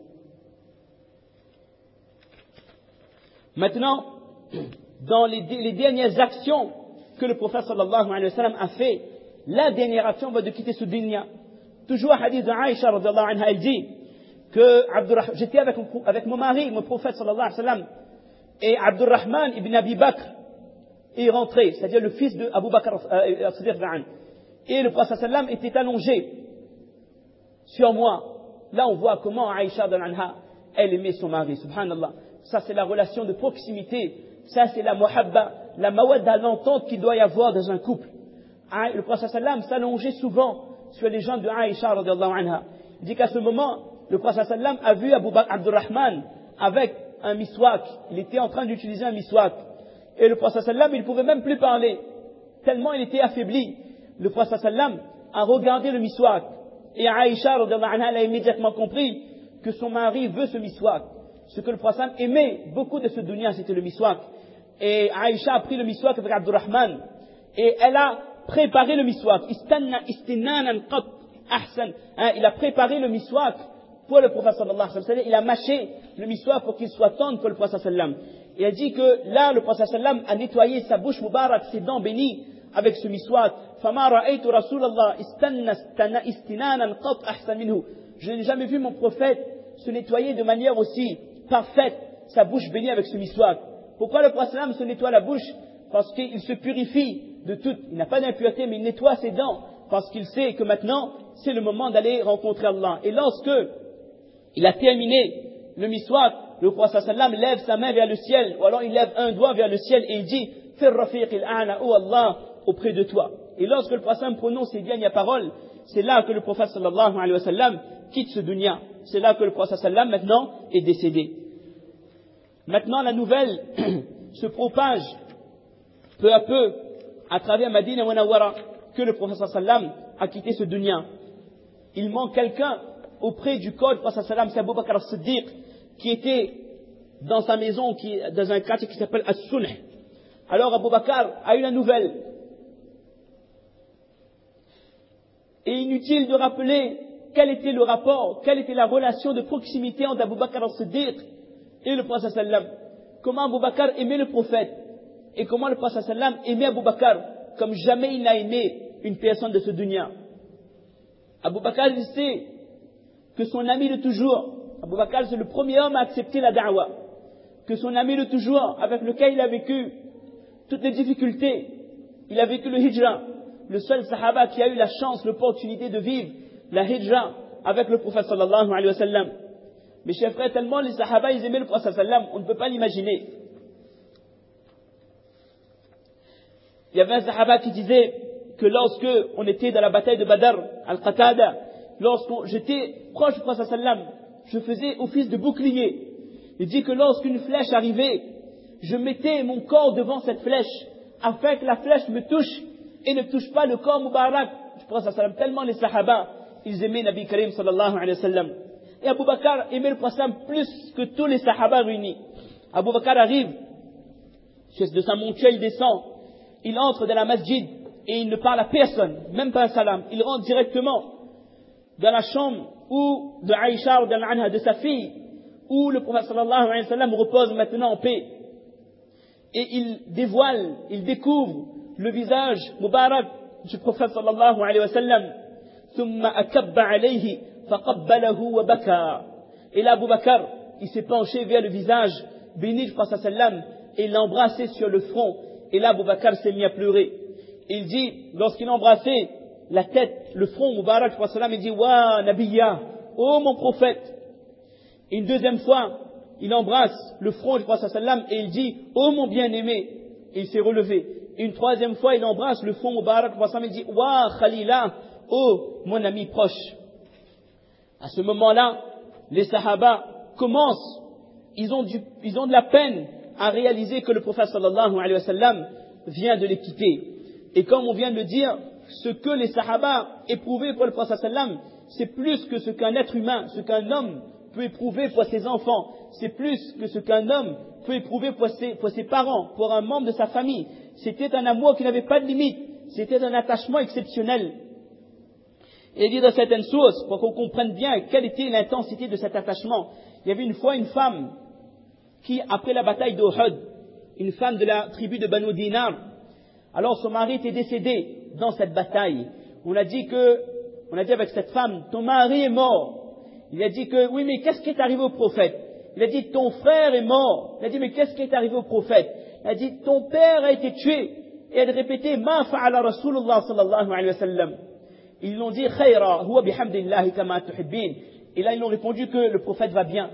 Maintenant, dans les dernières actions que le prophète sallallahu alayhi wa sallam a fait, la dernière action va de quitter ce dunya. Toujours un hadith de Aïcha radhiyallahu anha, elle dit que j'étais avec mon mari, mon prophète sallallahu alayhi wa sallam, et Abdurrahman ibn Abi Bakr est rentré, c'est-à-dire le fils de Abu Bakr as-Siddiq. Et le prophète sallallahu alayhi wa sallam était allongé sur moi. Là on voit comment Aïcha radhiyallahu anha, elle aimait son mari, subhanallah. Ça c'est la relation de proximité, ça c'est la muhabba, la mawadda, l'entente qu'il doit y avoir dans un couple. Le prophète sallam s'allongeait souvent sur les jambes de Aïcha radhiyallahu anha. Il dit qu'à ce moment, le prophète sallam a vu Abdurrahman avec un miswak. Il était en train d'utiliser un miswak. Et le prophète sallam, il ne pouvait même plus parler, tellement il était affaibli. Le prophète sallam a regardé le miswak. Et Aïcha radhiyallahu anha, elle a immédiatement compris que son mari veut ce miswak. Ce que le prophète sallam aimait beaucoup de ce dunya, c'était le miswak. Et Aïcha a pris le miswak avec Abdurrahman. Et elle a préparé le miswak. Il a préparé le miswak pour le prophète sallallahu alayhi wa sallam. Il a mâché le miswak pour qu'il soit tendre pour le prophète sallallahu alayhi wa sallam. Et elle dit que là, le prophète sallallahu alayhi wa sallam a nettoyé sa bouche mubarak, ses dents bénies, avec ce miswak. Je n'ai jamais vu mon prophète se nettoyer de manière aussi parfaite sa bouche bénie avec ce miswak. Pourquoi le prophète sallallahu alayhi wa sallam se nettoie la bouche? Parce qu'il se purifie de tout. Il n'a pas d'impureté, mais il nettoie ses dents. Parce qu'il sait que maintenant, c'est le moment d'aller rencontrer Allah. Et lorsque il a terminé le miswak, le prophète sallallahu alayhi wa sallam lève sa main vers le ciel, ou alors il lève un doigt vers le ciel et il dit Fir rafiq al-a'la, oh Allah, auprès de toi. Et lorsque le prophète sallallahu alayhi wa sallam prononce ces dernières paroles, c'est là que le prophète sallallahu alayhi wa sallam quitte ce dunya. C'est là que le prophète sallallahu alayhi wa sallam maintenant est décédé. Maintenant la nouvelle se propage peu à peu à travers Madina Munawwara que le prophète sallallahu alayhi wa sallam a quitté ce dunya. Il manque quelqu'un auprès du corps du prophète sallallahu alayhi wa sallam, c'est Abu Bakr as-Siddiq, qui était dans sa maison, dans un quartier qui s'appelle As-Sunh. Alors Abu Bakr a eu la nouvelle. Et inutile de rappeler quel était le rapport, quelle était la relation de proximité entre Abu Bakr as-Siddiq et le prophète sallallahu alayhi wa sallam. Comment Abu Bakr aimait le prophète et comment le prophète sallallahu alayhi wa sallam aimait Abu Bakr comme jamais il n'a aimé une personne de ce dunya. Abu Bakr il sait que son ami de toujours, Abu Bakr c'est le premier homme à accepter la da'wah, que son ami de toujours avec lequel il a vécu toutes les difficultés, il a vécu le hijra, le seul sahaba qui a eu la chance, l'opportunité de vivre la hijra avec le prophète sallallahu alayhi wa sallam. Mes chers frères, tellement les sahaba ils aimaient le prophète sallallahu alayhi wa sallam, on ne peut pas l'imaginer. Il y avait un sahaba qui disait que lorsque on était dans la bataille de Badr, Al-Qatada, lorsque j'étais proche du prophète sallam, je faisais office de bouclier. Il dit que lorsqu'une flèche arrivait, je mettais mon corps devant cette flèche, afin que la flèche me touche et ne touche pas le corps Mubarak du prophète sallam. Tellement les sahaba, ils aimaient Nabi Karim sallallahu alayhi wa sallam. Et Abu Bakr aimait le prophète sallam plus que tous les sahaba réunis. Abu Bakr arrive, de sa monture il descend, il entre dans la masjid et il ne parle à personne, même pas un salam. Il rentre directement dans la chambre où de Aïcha ou de sa fille, où le prophète sallallahu alayhi wa sallam repose maintenant en paix. Et il dévoile, il découvre le visage mubarak du prophète sallallahu alayhi wa sallam. ثم أكب عليه فقبله وبكى. Et là Abu Bakr, il s'est penché vers le visage béni du prophète sallam et il l'a embrassé sur le front. Et là Abu Bakr s'est mis à pleurer. Il dit, lorsqu'il a embrassé la tête, le front mubarak du prophète sallam, il dit wa nabiyya, ô mon prophète. Et une deuxième fois, il embrasse le front du prophète sallam et il dit ô mon bien-aimé. Et il s'est relevé. Et une troisième fois, il embrasse le front mubarak du prophète sallam et il dit wa khalila, ô mon ami proche. À ce moment-là, les sahaba commencent, ils ont de la peine à réaliser que le prophète sallallahu alayhi wa sallam vient de les quitter. Et comme on vient de le dire, ce que les sahaba éprouvaient pour le prophète sallallahu alayhi wa sallam, c'est plus que ce qu'un être humain, ce qu'un homme peut éprouver pour ses enfants, c'est plus que ce qu'un homme peut éprouver pour ses parents, pour un membre de sa famille. C'était un amour qui n'avait pas de limite, c'était un attachement exceptionnel. Et il dit dans certaines sources, pour qu'on comprenne bien quelle était l'intensité de cet attachement, il y avait une fois une femme qui, après la bataille d'Uhud, une femme de la tribu de Banu Dinar, alors son mari était décédé dans cette bataille. On a dit avec cette femme, ton mari est mort. Il a dit que, oui, mais qu'est-ce qui est arrivé au prophète? Il a dit, ton frère est mort. Il a dit, mais qu'est-ce qui est arrivé au prophète? Il a dit, ton père a été tué. Et elle répétait, ma fa'ala Rasulullah sallallahu alayhi wa sallam. Ils l'ont dit, khayra, huwa bihamdillahi kama tuhibbin. Et là, ils ont répondu que le prophète va bien.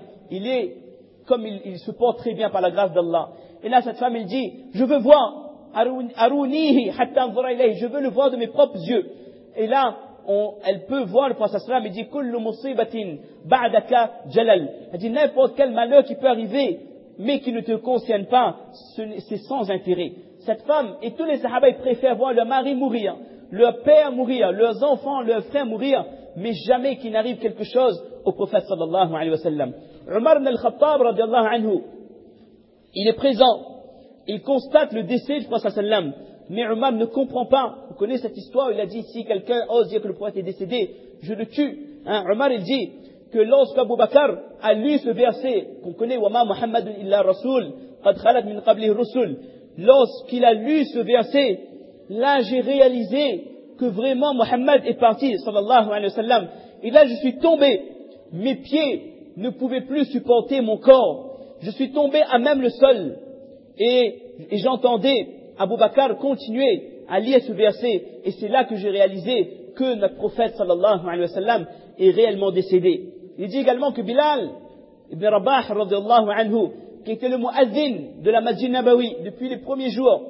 Il se porte très bien par la grâce d'Allah. Et là, cette femme, elle dit, je veux voir, arunihi hatta anzura ilayhi, je veux le voir de mes propres yeux. Et là, elle peut voir le prophète sallallahu alayhi wa sallam, il dit, kullu musibatin ba'daka jalal. Elle dit, n'importe quel malheur qui peut arriver, mais qui ne te concerne pas, c'est sans intérêt. Cette femme et tous les sahaba, ils préfèrent voir leur mari mourir, leur père mourir, leurs enfants, leurs frères mourir, mais jamais qu'il n'arrive quelque chose au prophète sallallahu alayhi wa sallam. Umar ibn al-Khattab radiyallahu anhu, il est présent, il constate le décès du prophète sallallahu alayhi wa sallam, mais Umar ne comprend pas. Vous connaissez cette histoire, il a dit, si quelqu'un ose dire que le prophète est décédé, je le tue. Umar, il dit que lorsqu'Abu Bakr a lu ce verset, qu'on connaît, وَمَا مُحَمَّدٌ إِلَّا رَسُولٌ قَدْ خَلَتْ مِنْ قَبْلِهِ الرُّسُلُ, lorsqu'il a lu ce verset, là j'ai réalisé que vraiment Muhammad est parti, sallallahu alayhi wa sallam. Et là je suis tombé, mes pieds ne pouvaient plus supporter mon corps. Je suis tombé à même le sol. Et j'entendais Abu Bakr continuer à lire ce verset. Et c'est là que j'ai réalisé que notre prophète, sallallahu alayhi wa sallam, est réellement décédé. Il dit également que Bilal ibn Rabah, radiyallahu anhu, qui était le muazzin de la Masjid Nabawi depuis les premiers jours,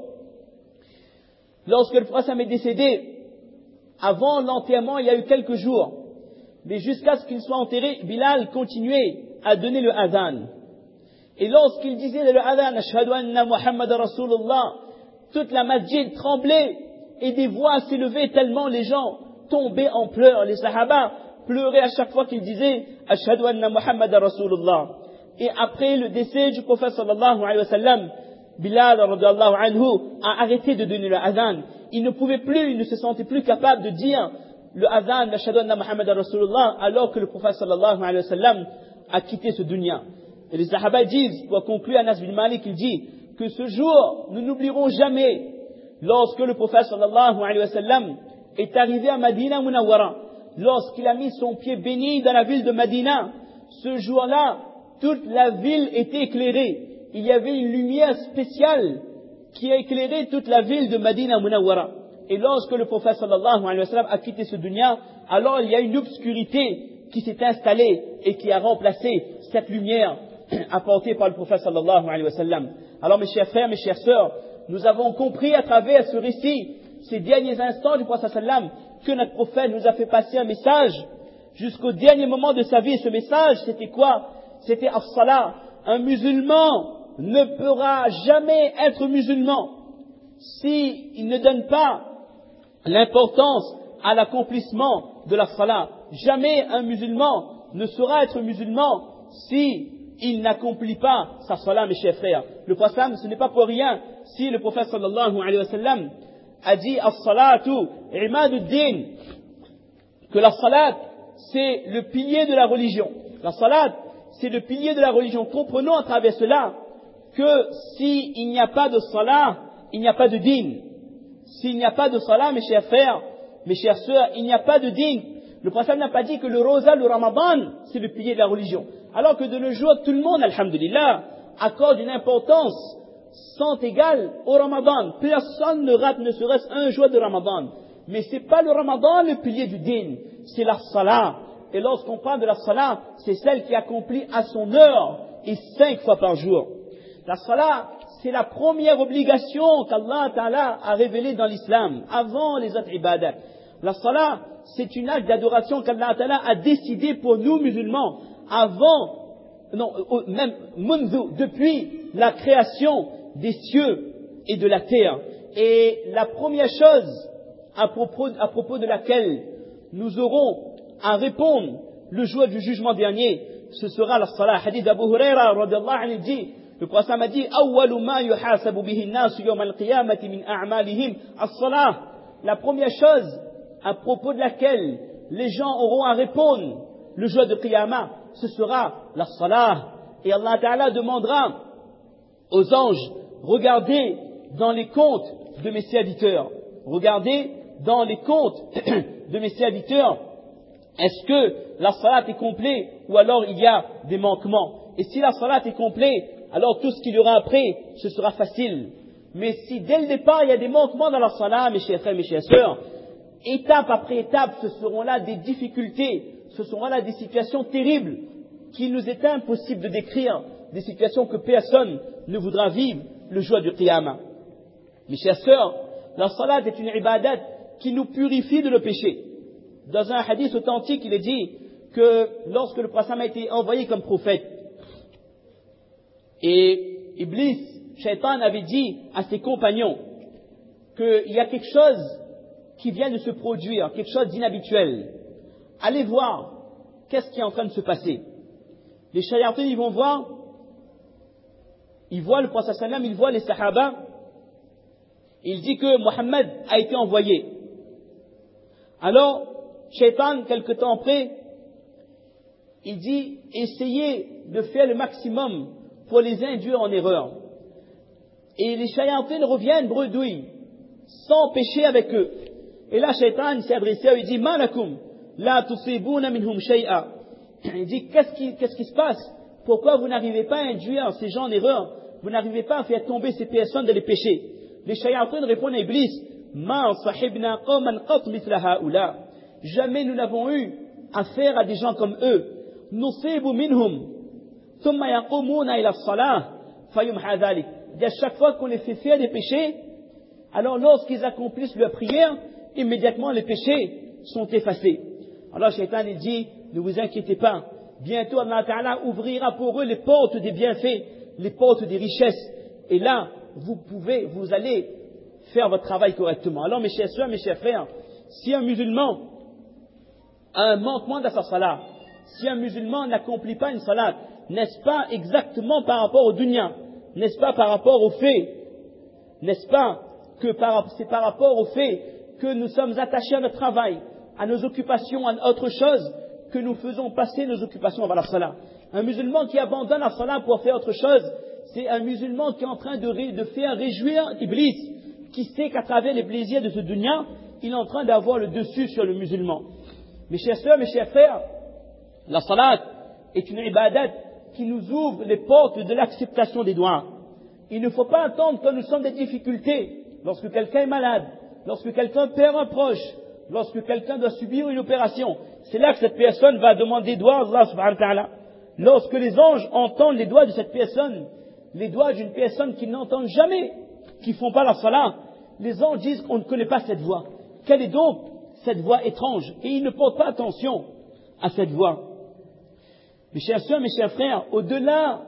lorsque le prophète est décédé, avant l'enterrement, il y a eu quelques jours, mais jusqu'à ce qu'il soit enterré, Bilal continuait à donner le adhan. Et lorsqu'il disait le adhan, Ashhadu anna Muhammad Rasulullah, toute la masjid tremblait et des voix s'élevaient tellement les gens tombaient en pleurs. Les sahaba pleuraient à chaque fois qu'ils disaient Ashhadu anna Muhammad Rasulullah. Et après le décès du prophète sallallahu alayhi wa sallam, Bilal radiyallahu anhu a arrêté de donner le adhan. Il ne pouvait plus, il ne se sentait plus capable de dire le adhan Ashhadu anna Muhammad Rasulullah alors que le prophète sallallahu alayhi wa sallam a quitté ce dunya. Et les sahaba disent, pour conclure, Anas bin Malik, il dit que ce jour, nous n'oublierons jamais lorsque le prophète sallallahu alayhi wa sallam est arrivé à Madina Munawwara, lorsqu'il a mis son pied béni dans la ville de Madina. Ce jour-là, toute la ville était éclairée. Il y avait une lumière spéciale qui a éclairé toute la ville de Madina Munawwara. Et lorsque le prophète sallallahu alayhi wa sallam a quitté ce dunya, alors il y a une obscurité qui s'est installée et qui a remplacé cette lumière apportée par le prophète sallallahu alayhi wa sallam. Alors mes chers frères, mes chères sœurs, nous avons compris à travers ce récit, ces derniers instants du prophète sallam, que notre prophète nous a fait passer un message jusqu'au dernier moment de sa vie. Et ce message, c'était quoi? C'était as-salat. Un musulman ne pourra jamais être musulman s'il ne donne pas l'importance à l'accomplissement de la salat. Jamais un musulman ne saura être musulman si il n'accomplit pas sa salat, mes chers frères. Le prophète, ce n'est pas pour rien si le prophète sallallahu alayhi wa sallam a dit as-salatu imaduddin, que la salat c'est le pilier de la religion. La salat c'est le pilier de la religion. Comprenons à travers cela que s'il n'y a pas de salat, il n'y a pas de din. S'il n'y a pas de salat, mes chers frères, mes chères sœurs, il n'y a pas de din. Le prophète n'a pas dit que le rosa, le ramadan, c'est le pilier de la religion. Alors que de nos jours, tout le monde, alhamdulillah, accorde une importance sans égale au ramadan. Personne ne rate ne serait-ce un jour de ramadan. Mais c'est pas le ramadan le pilier du din, c'est la salat. Et lorsqu'on parle de la salat, c'est celle qui est accomplie à son heure et 5 fois par jour. La salat, c'est la première obligation qu'Allah Ta'ala a révélée dans l'islam, avant les autres ibadat. La salat, c'est une acte d'adoration qu'Allah Ta'ala a décidé pour nous musulmans, même depuis la création des cieux et de la terre. Et la première chose à propos de laquelle nous aurons à répondre le jour du jugement dernier, ce sera la salat. Hadith d'Abu Huraira radiyallahu anhu dit, le prophète m'a dit, awwalu ma yuhasabu bihi an-nas yawm al-qiyamati min a'malihim as-salah. La première chose à propos de laquelle les gens auront à répondre le jour de Qiyamah, ce sera la salah. Et Allah Ta'ala demandera aux anges, regardez dans les comptes de mes serviteurs. Regardez dans les comptes de mes serviteurs. Est-ce que la salat est complète ou alors il y a des manquements? Et si la salat est complète, alors tout ce qu'il y aura après, ce sera facile. Mais si dès le départ il y a des manquements dans la salat, mes chers frères, mes chères sœurs, étape après étape, ce seront là des difficultés, ce seront là des situations terribles qu'il nous est impossible de décrire, des situations que personne ne voudra vivre le jour du Qiyamah. Mes chères sœurs, la salat est une ibadat qui nous purifie de nos péchés. Dans un hadith authentique, il est dit que lorsque le prophète a été envoyé comme prophète, et Iblis, Shaitan, avait dit à ses compagnons qu'il y a quelque chose qui vient de se produire, quelque chose d'inhabituel. Allez voir qu'est-ce qui est en train de se passer. Les shayatins, ils vont voir, ils voient le prophète sallam, ils voient les sahaba, il dit que Mohammed a été envoyé. Alors, Shaitan, quelque temps après, il dit, essayez de faire le maximum pour les induire en erreur. Et les shayatins reviennent bredouilles, sans péché avec eux. Et là, Shaitan s'est adressé à eux, il dit, Malakum, la tusibuna minhum shay'a. Il dit, qu'est-ce qui se passe? Pourquoi vous n'arrivez pas à induire ces gens en erreur? Vous n'arrivez pas à faire tomber ces personnes dans les péchés? Les shayatins répondent à Iblis, Ma sahibna qawman qat mithla ha'ula. Jamais nous n'avons eu affaire à des gens comme eux. Nusibu minhum, thumma yaqumuna ila as-salah, fayumha dhalik. À chaque fois qu'on les fait faire des péchés, alors lorsqu'ils accomplissent leur prière, immédiatement les péchés sont effacés. Alors Shaitan il dit, ne vous inquiétez pas, bientôt Allah Ta'ala ouvrira pour eux les portes des bienfaits, les portes des richesses, et là vous allez faire votre travail correctement. Alors mes chers soeurs, mes chers frères, si un musulman a un manquement dans sa salat, si un musulman n'accomplit pas une salat, n'est-ce pas exactement par rapport au dunya, n'est-ce pas par rapport au fait, n'est-ce pas que c'est par rapport au fait que nous sommes attachés à notre travail, à nos occupations, à autre chose, que nous faisons passer nos occupations avant la salat. Un musulman qui abandonne la salat pour faire autre chose, c'est un musulman qui est en train de faire réjouir Iblis, qui sait qu'à travers les plaisirs de ce dunya, il est en train d'avoir le dessus sur le musulman. Mes chères sœurs, mes chers frères, la salat est une ibadat qui nous ouvre les portes de l'acceptation des doigts. Il ne faut pas attendre quand nous sommes des difficultés, lorsque quelqu'un est malade, lorsque quelqu'un perd un proche, lorsque quelqu'un doit subir une opération. C'est là que cette personne va demander doigts à Allah subhanahu wa ta'ala. Lorsque les anges entendent les doigts de cette personne, les doigts d'une personne qu'ils n'entendent jamais, qui font pas la salat, les anges disent qu'on ne connaît pas cette voix. Quelle est donc cette voix étrange? Et ils ne portent pas attention à cette voix. Mes chers sœurs, mes chers frères, au-delà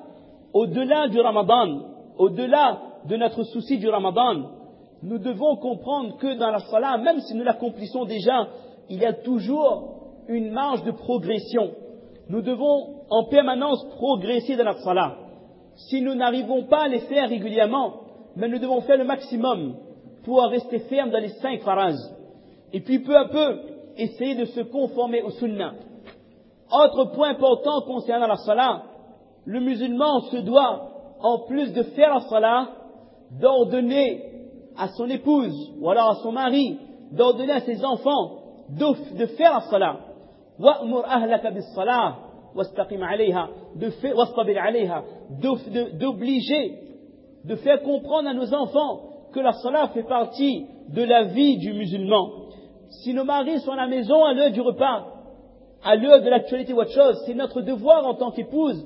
du Ramadan, au-delà de notre souci du Ramadan, nous devons comprendre que dans la salat, même si nous l'accomplissons déjà, il y a toujours une marge de progression. Nous devons en permanence progresser dans la salat. Si nous n'arrivons pas à les faire régulièrement, mais nous devons faire le maximum pour rester fermes dans les 5 farazes. Et puis peu à peu, essayer de se conformer au sunnah. Autre point important concernant la salat, le musulman se doit, en plus de faire la salat, d'ordonner à son épouse, ou alors à son mari, d'ordonner à ses enfants de faire la salat. وَأْمُرْ أَهْلَكَ بِالصَّلَاةِ وَاسْتَقِمْ عَلَيْهَا وَاسْطَبِرْ عَلَيْهَا d'obliger, de faire comprendre à nos enfants que la salat fait partie de la vie du musulman. Si nos maris sont à la maison à l'heure du repas, à l'heure de l'actualité ou autre chose, c'est notre devoir en tant qu'épouse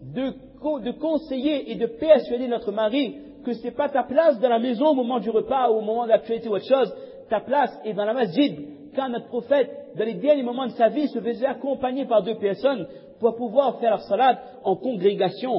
de conseiller et de persuader notre mari que ce n'est pas ta place dans la maison au moment du repas ou au moment de l'actualité ou autre chose. Ta place est dans la masjid. Quand notre prophète, dans les derniers moments de sa vie, se faisait accompagner par 2 personnes pour pouvoir faire la salat en congrégation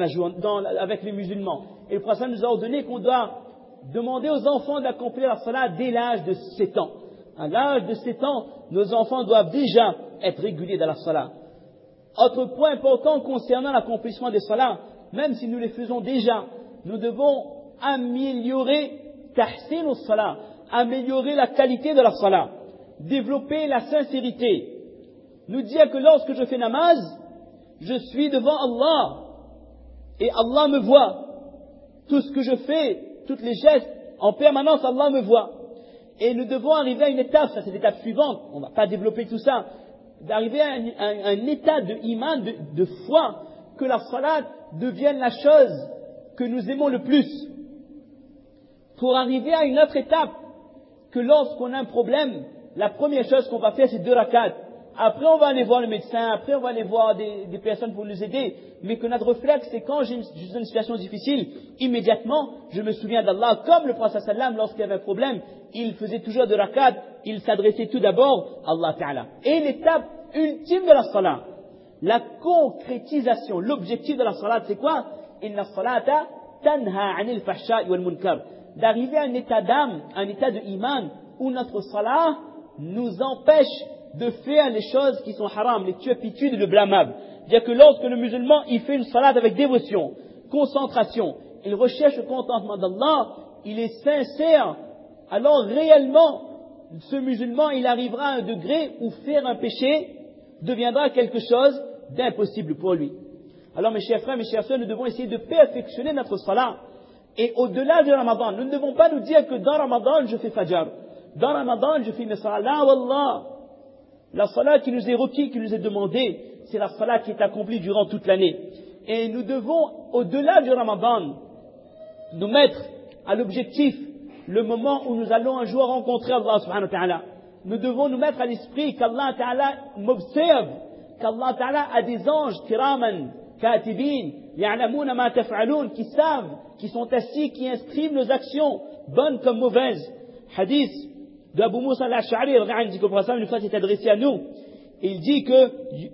avec les musulmans. Et le prophète nous a ordonné qu'on doit demander aux enfants d'accomplir la salat dès l'âge de 7 ans. À l'âge de 7 ans, nos enfants doivent déjà être réguliers dans la salat. Autre point important concernant l'accomplissement des salats, même si nous les faisons déjà, nous devons améliorer tahsin as-salat, améliorer la qualité de la salat, développer la sincérité, nous dire que lorsque je fais namaz, je suis devant Allah et Allah me voit. Tout ce que je fais, tous les gestes, en permanence Allah me voit. Et nous devons arriver à une étape, ça c'est l'étape suivante, on ne va pas développer tout ça, d'arriver à un état de iman, de foi, que la salat devienne la chose que nous aimons le plus. Pour arriver à une autre étape, que lorsqu'on a un problème, la première chose qu'on va faire c'est 2 rakats. Après on va aller voir le médecin, après on va aller voir des personnes pour nous aider, mais que notre réflexe c'est quand j'ai une situation difficile, immédiatement je me souviens d'Allah, comme le prophète sallam lorsqu'il y avait un problème, il faisait toujours 2 rakats, il s'adressait tout d'abord à Allah Ta'ala. Et l'étape ultime de la salat, la concrétisation, l'objectif de la salat c'est quoi? Inna salata tanha anil fahsha'i wal munkar. D'arriver à un état d'âme, un état de iman, où notre salat nous empêche de faire les choses qui sont haram, les turpitudes et le blâmable. C'est-à-dire que lorsque le musulman il fait une salat avec dévotion, concentration, il recherche le contentement d'Allah, il est sincère, alors réellement ce musulman il arrivera à un degré où faire un péché deviendra quelque chose d'impossible pour lui. Alors mes chers frères, mes chères sœurs, nous devons essayer de perfectionner notre salat. Et au-delà du Ramadan, nous ne devons pas nous dire que dans Ramadan je fais fajr, dans Ramadan je fais mes salats. Là, wallah, la salat qui nous est requise, qui nous est demandée, c'est la salat qui est accomplie durant toute l'année. Et nous devons, au-delà du Ramadan, nous mettre à l'objectif le moment où nous allons un jour rencontrer Allah subhanahu wa ta'ala. Nous devons nous mettre à l'esprit qu'Allah ta'ala m'observe, qu'Allah ta'ala a des anges kiraman, katibin, ya'lamuna ma taf'aloun, qui savent, qui sont assis, qui inscrivent nos actions, bonnes comme mauvaises. Hadith d'Abu Musa al-Ash'ari, dit que le prophète une fois s'est adressé à nous, il dit que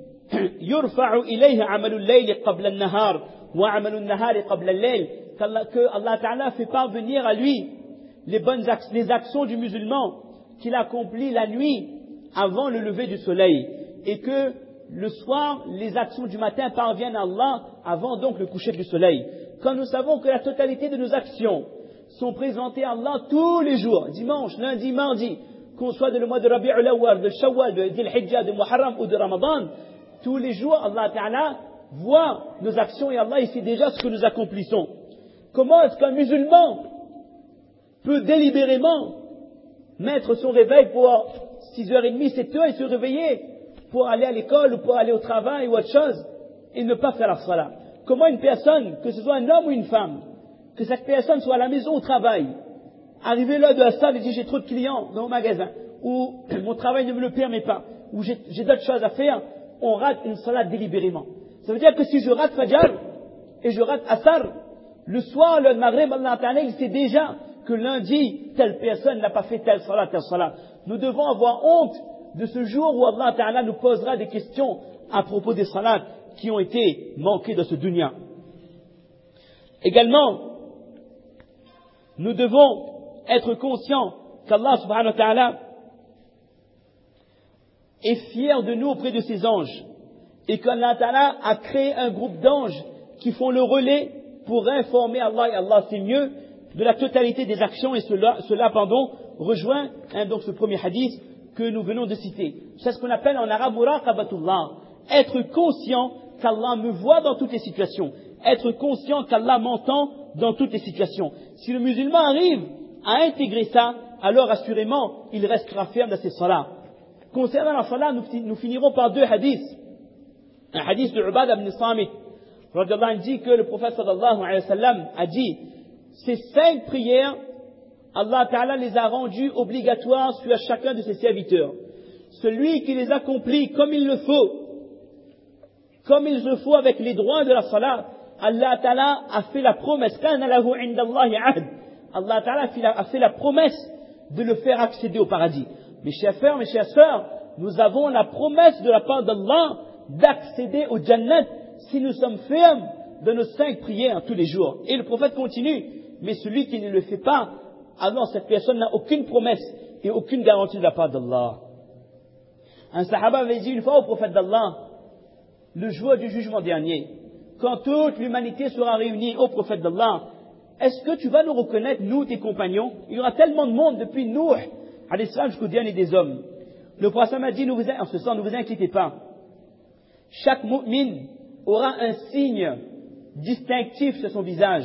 yurfa'u ilayha amalul layli qabla an-nahar wa amalun nahari qabla al-layl, que Allah Ta'ala fait parvenir à lui les actions du musulman qu'il accomplit la nuit avant le lever du soleil, et que le soir les actions du matin parviennent à Allah avant donc le coucher du soleil. Quand nous savons que la totalité de nos actions sont présentées à Allah tous les jours, dimanche, lundi, mardi, qu'on soit dans le mois de Rabi'ul Awwal, de Shawwal, de Dhul Hijjah, de Muharram ou de Ramadan, tous les jours Allah Ta'ala voit nos actions et Allah il sait déjà ce que nous accomplissons. Comment est-ce qu'un musulman peut délibérément mettre son réveil pour 6h30, 7h et se réveiller pour aller à l'école ou pour aller au travail ou autre chose et ne pas faire la salat? Comment une personne, que ce soit un homme ou une femme, que cette personne soit à la maison ou au travail, arrivé l'heure de la salle et dit j'ai trop de clients dans mon magasin, ou mon travail ne me le permet pas, ou j'ai d'autres choses à faire, on rate une salat délibérément. Ça veut dire que si je rate Fajr et je rate Asr, Le soir, le Maghrib, Allah Ta'ala, il sait déjà que lundi, telle personne n'a pas fait telle salat, telle salat. Nous devons avoir honte de ce jour où Allah Ta'ala nous posera des questions à propos des salats qui ont été manquées dans ce dunya. Également, nous devons être conscients qu'Allah Subhanahu wa Ta'ala est fier de nous auprès de ses anges et qu'Allah Ta'ala a créé un groupe d'anges qui font le relais pour informer Allah, et Allah c'est mieux, de la totalité des actions, et cela rejoint donc ce premier hadith que nous venons de citer. C'est ce qu'on appelle en arabe muraqabatullah, être conscient qu'Allah me voit dans toutes les situations, être conscient qu'Allah m'entend dans toutes les situations. Si le musulman arrive à intégrer ça, alors assurément il restera ferme dans ses salats. Concernant la salat, nous finirons par deux hadiths. Un hadith de Ubad ibn Samit, radiyallahu anhu, dit que le prophète sallallahu alayhi wa sallam a dit: ces 5 prières, Allah Ta'ala les a rendues obligatoires sur chacun de ses serviteurs. Celui qui les accomplit comme il le faut avec les droits de la salat, Allah Ta'ala a fait la promesse, kana lahu indallahi ahd. Allah Ta'ala a fait la promesse de le faire accéder au paradis. Mes chers frères, mes chères sœurs, nous avons la promesse de la part d'Allah d'accéder au Jannat si nous sommes fermes de nos 5 prières tous les jours. Et le prophète continue: mais celui qui ne le fait pas, alors cette personne n'a aucune promesse et aucune garantie de la part d'Allah. Un sahaba avait dit une fois au prophète d'Allah, le jour du jugement dernier, quand toute l'humanité sera réunie au prophète d'Allah, est-ce que tu vas nous reconnaître, nous, tes compagnons? Il y aura tellement de monde depuis Nuh alayhi salam jusqu'au dernier des hommes. Le prophète m'a dit, en ce sens, ne vous inquiétez pas. Chaque mu'min aura un signe distinctif sur son visage.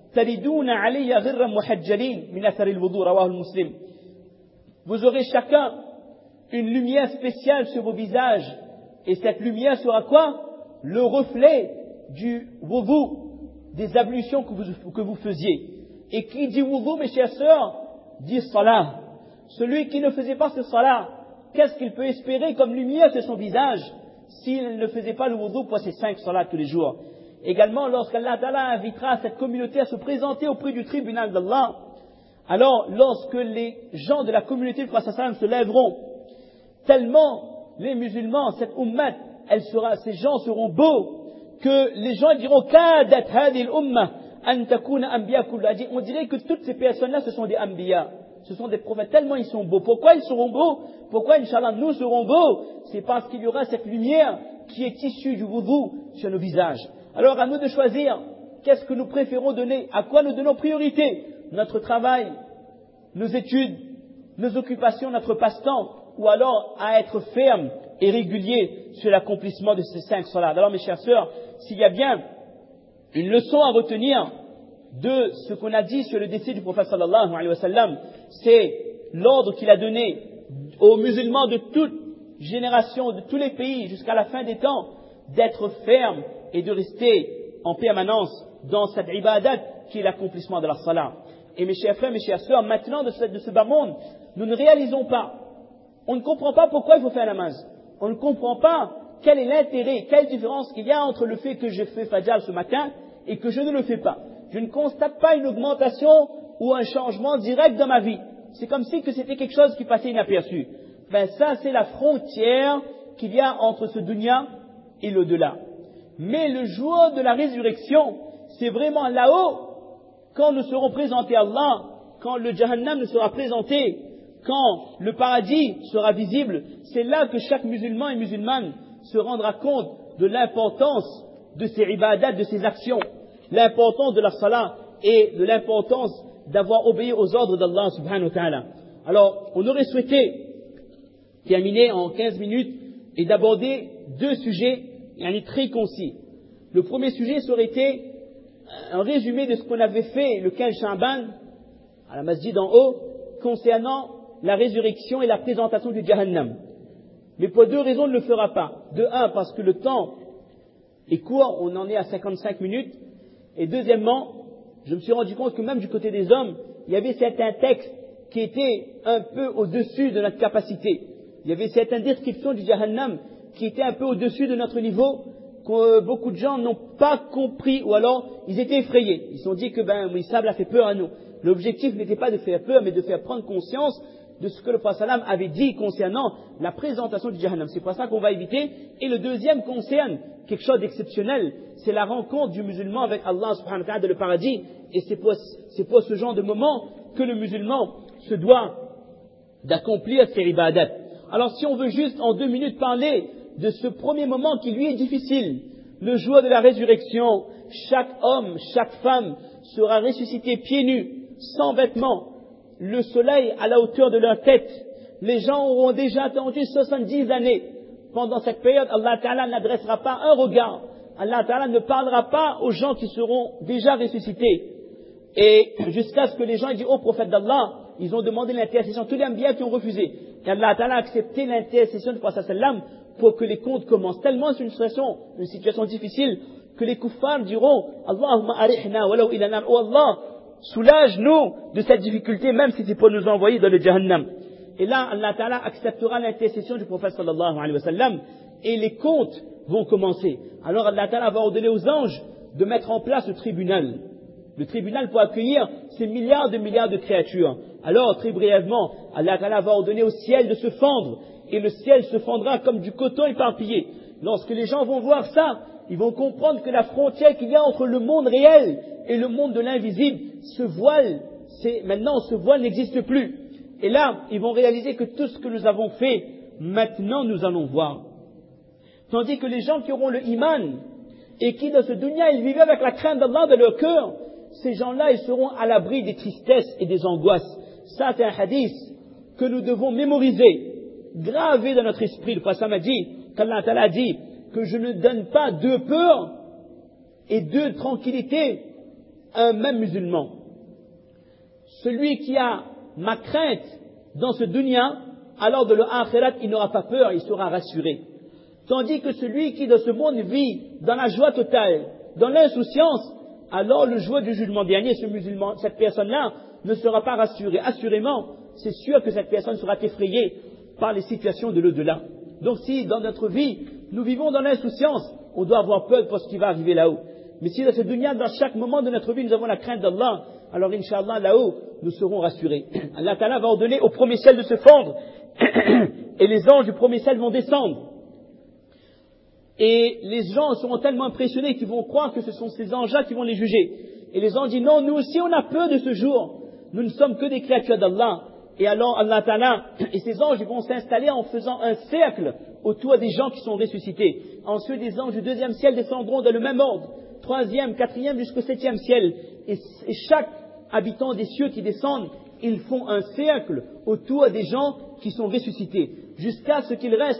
Vous aurez chacun une lumière spéciale sur vos visages. Et cette lumière sera quoi? Le reflet du wudu, des ablutions que vous faisiez. Et qui dit wudu, mes chères sœurs, dit salat. Celui qui ne faisait pas ce salat, qu'est-ce qu'il peut espérer comme lumière sur son visage s'il ne faisait pas le wudu pour ses 5 salats tous les jours? Également, lorsqu'Allah Ta'ala invitera cette communauté à se présenter auprès du tribunal d'Allah, alors lorsque les gens de la communauté du prophète se lèveront, tellement les musulmans, cette ummat, ces gens seront beaux que les gens diront kadat hadhihi al-umma an takuna anbiya kulluha. On dirait que toutes ces personnes-là, ce sont des anbiya, ce sont des prophètes, tellement ils sont beaux. Pourquoi ils seront beaux? Pourquoi, Inch'Allah, nous serons beaux? C'est parce qu'il y aura cette lumière qui est issue du wudu sur nos visages. Alors à nous de choisir qu'est-ce que nous préférons donner, à quoi nous donnons priorité: notre travail, nos études, nos occupations, notre passe-temps, ou alors à être ferme et régulier sur l'accomplissement de ces 5 salats. Alors mes chères sœurs, s'il y a bien une leçon à retenir de ce qu'on a dit sur le décès du prophète sallallahu alayhi wa sallam, c'est l'ordre qu'il a donné aux musulmans de toute génération, de tous les pays, jusqu'à la fin des temps, d'être fermes et de rester en permanence dans cette ibadat qui est l'accomplissement de la salat. Et mes chers frères, mes chères sœurs, maintenant de ce bas monde, nous ne réalisons pas, on ne comprend pas pourquoi il faut faire la namaz. On ne comprend pas quel est l'intérêt, quelle différence il y a entre le fait que j'ai fait Fajr ce matin et que je ne le fais pas. Je ne constate pas une augmentation ou un changement direct dans ma vie. C'est comme si que c'était quelque chose qui passait inaperçu. Ça, c'est la frontière qu'il y a entre ce dunya et l'au-delà. Mais le jour de la résurrection, c'est vraiment là-haut, quand nous serons présentés à Allah, quand le Jahannam nous sera présenté, quand le paradis sera visible, c'est là que chaque musulman et musulmane se rendra compte de l'importance de ses ibadats, de ses actions, l'importance de la salat et de l'importance d'avoir obéi aux ordres d'Allah subhanahu wa ta'ala. Alors, on aurait souhaité terminer en 15 minutes et d'aborder 2 sujets très concis. Le premier sujet serait été un résumé de ce qu'on avait fait le 15 Sha'ban à la masjid en haut concernant la résurrection et la présentation du Jahannam. Mais pour 2 raisons, on ne le fera pas. De 1, parce que le temps est court, on en est à 55 minutes. Et deuxièmement, je me suis rendu compte que même du côté des hommes, il y avait certains textes qui étaient un peu au-dessus de notre capacité. Il y avait certaines descriptions du Jahannam qui étaient un peu au-dessus de notre niveau, que beaucoup de gens n'ont pas compris, ou alors ils étaient effrayés. Ils se sont dit que Moïsab a fait peur à nous. L'objectif n'était pas de faire peur, mais de faire prendre conscience de ce que le prophète sallam avait dit concernant la présentation du Jahannam. C'est pour ça qu'on va éviter. Et le deuxième concerne quelque chose d'exceptionnel. C'est la rencontre du musulman avec Allah subhanahu wa ta'ala dans le paradis. Et c'est pour ce genre de moment que le musulman se doit d'accomplir ses ibadat. Alors si on veut juste en 2 minutes parler de ce premier moment qui lui est difficile, le jour de la résurrection, chaque homme, chaque femme sera ressuscité pieds nus, sans vêtements, le soleil à la hauteur de leur tête. Les gens auront déjà attendu 70 années. Pendant cette période, Allah Ta'ala n'adressera pas un regard. Allah Ta'ala ne parlera pas aux gens qui seront déjà ressuscités. Et jusqu'à ce que les gens disent au prophète d'Allah, ils ont demandé l'intercession, tous les Anbiya qui ont refusé. Et Allah Ta'ala a accepté l'intercession du prophète sallam pour que les comptes commencent. Tellement c'est une situation difficile que les kuffars diront Allahumma arihna walau ila nar. Oh Allah, soulage-nous de cette difficulté, même si c'est pour nous envoyer dans le Jahannam. Et là, Allah Ta'ala acceptera l'intercession du prophète sallallahu alayhi wa sallam et les comptes vont commencer. Alors Allah Ta'ala va ordonner aux anges de mettre en place le tribunal. Le tribunal pour accueillir ces milliards de créatures. Alors, très brièvement, Allah Ta'ala va ordonner au ciel de se fendre. Et le ciel se fendra comme du coton éparpillé. Lorsque les gens vont voir ça, ils vont comprendre que la frontière qu'il y a entre le monde réel et le monde de l'invisible, maintenant ce voile n'existe plus. Et là, ils vont réaliser que tout ce que nous avons fait, maintenant nous allons voir. Tandis que les gens qui auront le iman, et qui dans ce dunya, ils vivaient avec la crainte d'Allah dans leur cœur, ces gens-là, ils seront à l'abri des tristesses et des angoisses. Ça, c'est un hadith que nous devons mémoriser, graver dans notre esprit. Le prophète m'a dit, qu'Allah Ta'ala a dit, que je ne donne pas 2 peurs et 2 tranquillités à un même musulman. Celui qui a ma crainte dans ce dunya, alors de l'akhirat, il n'aura pas peur, il sera rassuré. Tandis que celui qui dans ce monde vit dans la joie totale, dans l'insouciance, alors le jour du jugement dernier, ce musulman, cette personne-là ne sera pas rassurée. Assurément, c'est sûr que cette personne sera effrayée par les situations de l'au-delà. Donc si dans notre vie, nous vivons dans l'insouciance, on doit avoir peur pour ce qui va arriver là-haut. Mais si dans ce dunya, dans chaque moment de notre vie, nous avons la crainte d'Allah, alors Inch'Allah, là-haut, nous serons rassurés. Allah Ta'ala va ordonner au premier ciel de se fendre, et les anges du premier ciel vont descendre. Et les gens seront tellement impressionnés qu'ils vont croire que ce sont ces anges-là qui vont les juger. Et les anges disent non, nous aussi on a peur de ce jour. Nous ne sommes que des créatures d'Allah. Et alors Allah Ta'ala et ces anges vont s'installer en faisant un cercle autour des gens qui sont ressuscités. Ensuite les anges du 2e ciel descendront dans le même ordre. 3e, 4e jusqu'au 7e ciel. Et chaque habitant des cieux qui descendent, ils font un cercle autour des gens qui sont ressuscités. Jusqu'à ce qu'il reste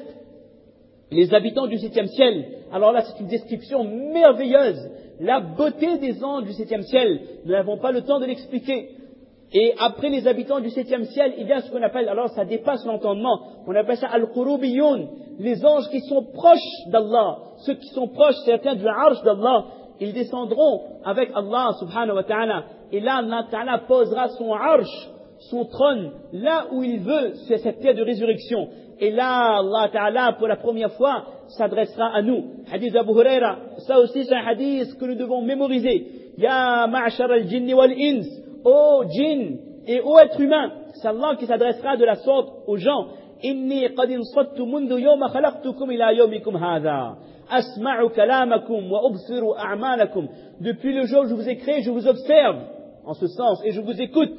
les habitants du 7e ciel. Alors là, c'est une description merveilleuse. La beauté des anges du 7e ciel, nous n'avons pas le temps de l'expliquer. Et après les habitants du 7e ciel, il y a ce qu'on appelle, alors ça dépasse l'entendement, on appelle ça Al-Qurubiyoun, les anges qui sont proches d'Allah, ceux qui sont proches, certains du Arsh d'Allah, ils descendront avec Allah subhanahu wa ta'ala. Et là, Allah ta'ala posera son Arsh, son trône, là où il veut, c'est cette terre de résurrection. Et là, Allah Ta'ala, pour la première fois, s'adressera à nous. Hadith d'Abu Huraira, ça aussi c'est un hadith que nous devons mémoriser. Ya ma'ashar al-jinni wal-ins, ô djinn et ô être humain. C'est Allah qui s'adressera de la sorte aux gens. Inni qad insattu mundu yawma khalaqtukum ila yawmikum hadha. Asma'u kalamakum wa ubsiru a'malakum. Depuis le jour où je vous ai créé, je vous observe, en ce sens, et je vous écoute.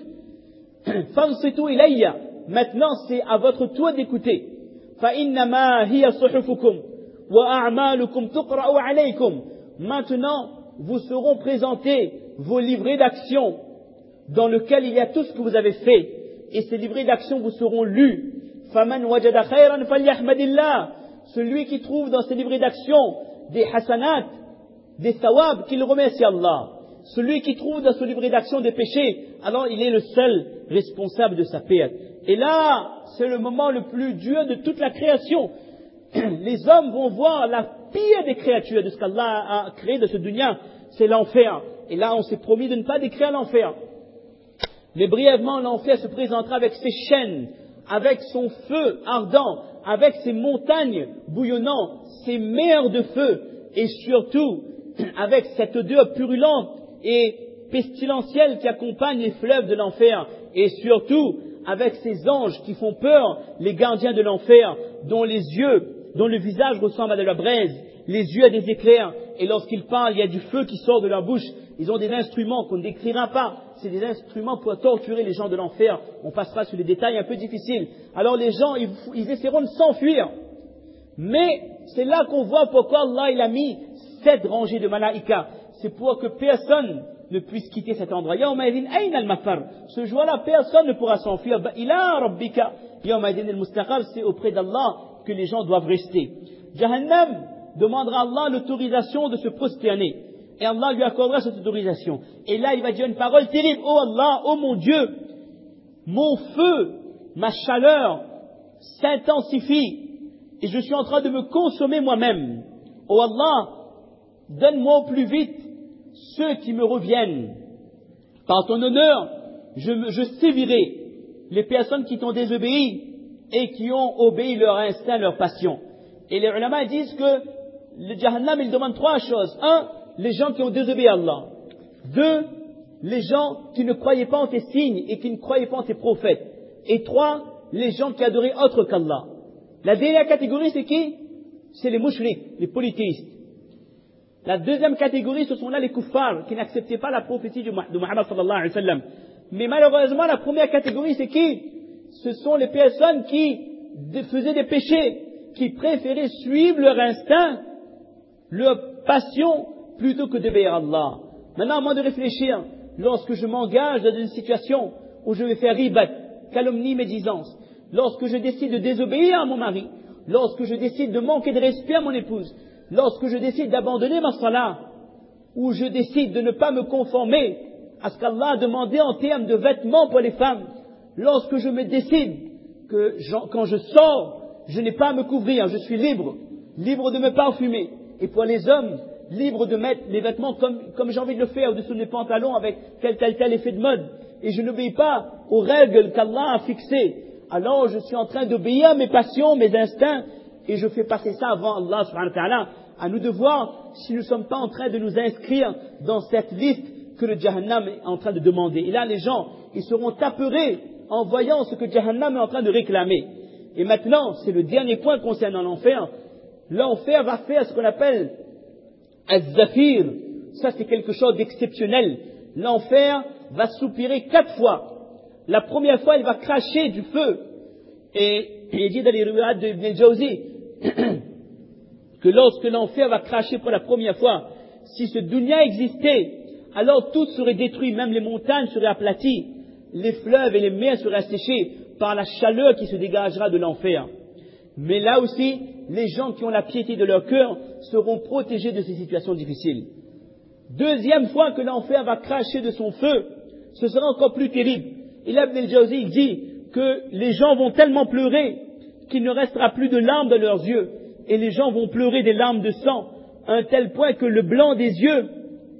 Fansitu ilayya. Maintenant, c'est à votre tour d'écouter. فَإِنَّمَا هِيَ صُحُفُكُمْ وَأَعْمَالُكُمْ تُقْرَأُ عَلَيْكُمْ. Maintenant, vous seront présentés vos livrets d'action dans lesquels il y a tout ce que vous avez fait. Et ces livrets d'action vous seront lus. فَمَنْ وَجَدَ خَيْرًا فَلْيَحْمَدِ اللَّهِ. Celui qui trouve dans ces livrets d'action des hasanat, des thawab, qu'il remercie Allah. Celui qui trouve dans ce livret d'action des péchés, alors il est le seul responsable de sa perte. Et là, c'est le moment le plus dur de toute la création. Les hommes vont voir la pire des créatures de ce qu'Allah a créé de ce dunya, c'est l'enfer. Et là, on s'est promis de ne pas décrire l'enfer. Mais brièvement, l'enfer se présentera avec ses chaînes, avec son feu ardent, avec ses montagnes bouillonnantes, ses mers de feu. et surtout avec cette odeur purulente et pestilentielle qui accompagne les fleuves de l'enfer, et surtout avec ces anges qui font peur, les gardiens de l'enfer, dont le visage ressemble à de la braise, les yeux à des éclairs, et lorsqu'ils parlent, il y a du feu qui sort de leur bouche. Ils ont des instruments qu'on ne décrira pas. C'est des instruments pour torturer les gens de l'enfer. On passera sur des détails un peu difficiles. Alors les gens, ils essaieront de s'enfuir. Mais c'est là qu'on voit pourquoi Allah il a mis 7 rangées de malaïka. C'est pour que personne ne puisse quitter cet endroit. Ce jour-là, personne ne pourra s'enfuir. Ila rabbika. C'est auprès d'Allah que les gens doivent rester. Jahannam demandera à Allah l'autorisation de se prosterner. Et Allah lui accordera cette autorisation. Et là, il va dire une parole terrible. Oh Allah, oh mon Dieu, mon feu, ma chaleur s'intensifie. Et je suis en train de me consommer moi-même. Oh Allah, donne-moi au plus vite ceux qui me reviennent. Par ton honneur, je sévirai les personnes qui t'ont désobéi et qui ont obéi leur instinct, leur passion. Et les ulama disent que le Jahannam, il demande 3 choses. 1, les gens qui ont désobéi à Allah. 2, les gens qui ne croyaient pas en tes signes et qui ne croyaient pas en tes prophètes. Et 3, les gens qui adoraient autre qu'Allah. La dernière catégorie, c'est qui? C'est les mouchriks, les polythéistes. La deuxième catégorie, ce sont là les kuffars, qui n'acceptaient pas la prophétie de Muhammad sallallahu alayhi wa sallam. Mais malheureusement, la première catégorie, c'est qui? Ce sont les personnes qui faisaient des péchés, qui préféraient suivre leur instinct, leur passion, plutôt que d'obéir à Allah. Maintenant, à moi de réfléchir, lorsque je m'engage dans une situation où je vais faire ribat, calomnie, médisance, lorsque je décide de désobéir à mon mari, lorsque je décide de manquer de respect à mon épouse, lorsque je décide d'abandonner ma salat, ou je décide de ne pas me conformer à ce qu'Allah a demandé en termes de vêtements pour les femmes, lorsque je me décide que quand je sors, je n'ai pas à me couvrir, je suis libre de me parfumer, et pour les hommes, libre de mettre les vêtements comme j'ai envie de le faire au-dessous de mes pantalons avec tel effet de mode, et je n'obéis pas aux règles qu'Allah a fixées, alors je suis en train d'obéir à mes passions, mes instincts, et je fais passer ça avant Allah subhanahu wa ta'ala. À nous de voir si nous ne sommes pas en train de nous inscrire dans cette liste que le Jahannam est en train de demander. Et là, les gens, ils seront apeurés en voyant ce que Jahannam est en train de réclamer. Et maintenant, c'est le dernier point concernant l'enfer. L'enfer va faire ce qu'on appelle az-zafir. Ça, c'est quelque chose d'exceptionnel. L'enfer va soupirer 4 fois. La première fois, il va cracher du feu. Et il dit dans les riwayat de Ibn al-Jawzi que lorsque l'enfer va cracher pour la première fois, si ce dunya existait, alors tout serait détruit, même les montagnes seraient aplaties, les fleuves et les mers seraient asséchés par la chaleur qui se dégagera de l'enfer. Mais là aussi, les gens qui ont la piété de leur cœur seront protégés de ces situations difficiles. Deuxième fois que l'enfer va cracher de son feu, ce sera encore plus terrible. Et là, Ibn al-Jawzi dit que les gens vont tellement pleurer qu'il ne restera plus de larmes dans leurs yeux, et les gens vont pleurer des larmes de sang, à un tel point que le blanc des yeux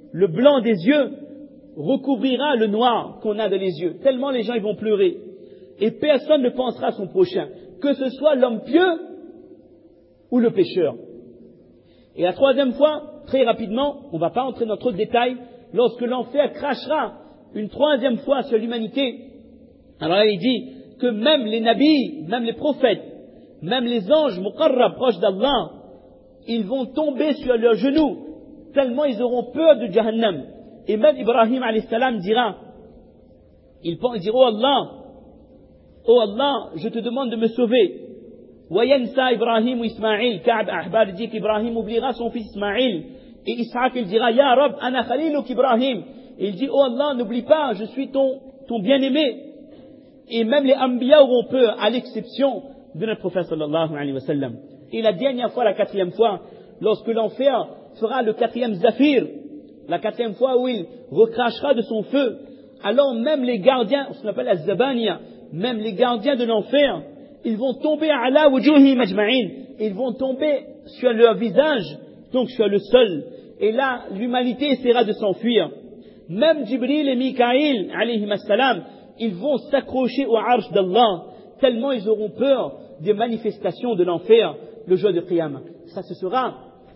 recouvrira le noir qu'on a dans les yeux, tellement les gens ils vont pleurer. Et personne ne pensera à son prochain, que ce soit l'homme pieux ou le pécheur. Et la troisième fois, très rapidement, on ne va pas entrer dans trop de détails, lorsque l'enfer crachera une troisième fois sur l'humanité, alors là il dit que même les nabis, même les prophètes, même les anges muqarrab proches d'Allah, ils vont tomber sur leurs genoux, tellement ils auront peur de Jahannam. Et même Ibrahim alayhi salam dira, il dira, oh Allah, je te demande de me sauver. Wayansa Ibrahim ou Ismaïl, Ka'b Ahbar dit qu'Ibrahim oubliera son fils Ismaïl, et Ishaq il dira, Ya Rab, ana khaliluk Ibrahim. Et il dit, oh Allah, n'oublie pas, je suis ton bien-aimé. Et même les Anbiya auront peur, à l'exception de notre prophète sallallahu alayhi wa sallam. Et la dernière fois, la 4e fois, lorsque l'enfer fera le 4e zafir, la 4e fois où il recrachera de son feu, alors même les gardiens, ce qu'on appelle la zabaniya, même les gardiens de l'enfer, ils vont tomber ala wujuhi majma'in, ils vont tomber sur leur visage, donc sur le sol. Et là, l'humanité essaiera de s'enfuir. Même Jibril et Mikaïl, alayhim assalam, ils vont s'accrocher au arsh d'Allah, tellement ils auront peur des manifestations de l'enfer le jour de Qiyamah. Ça, ce sera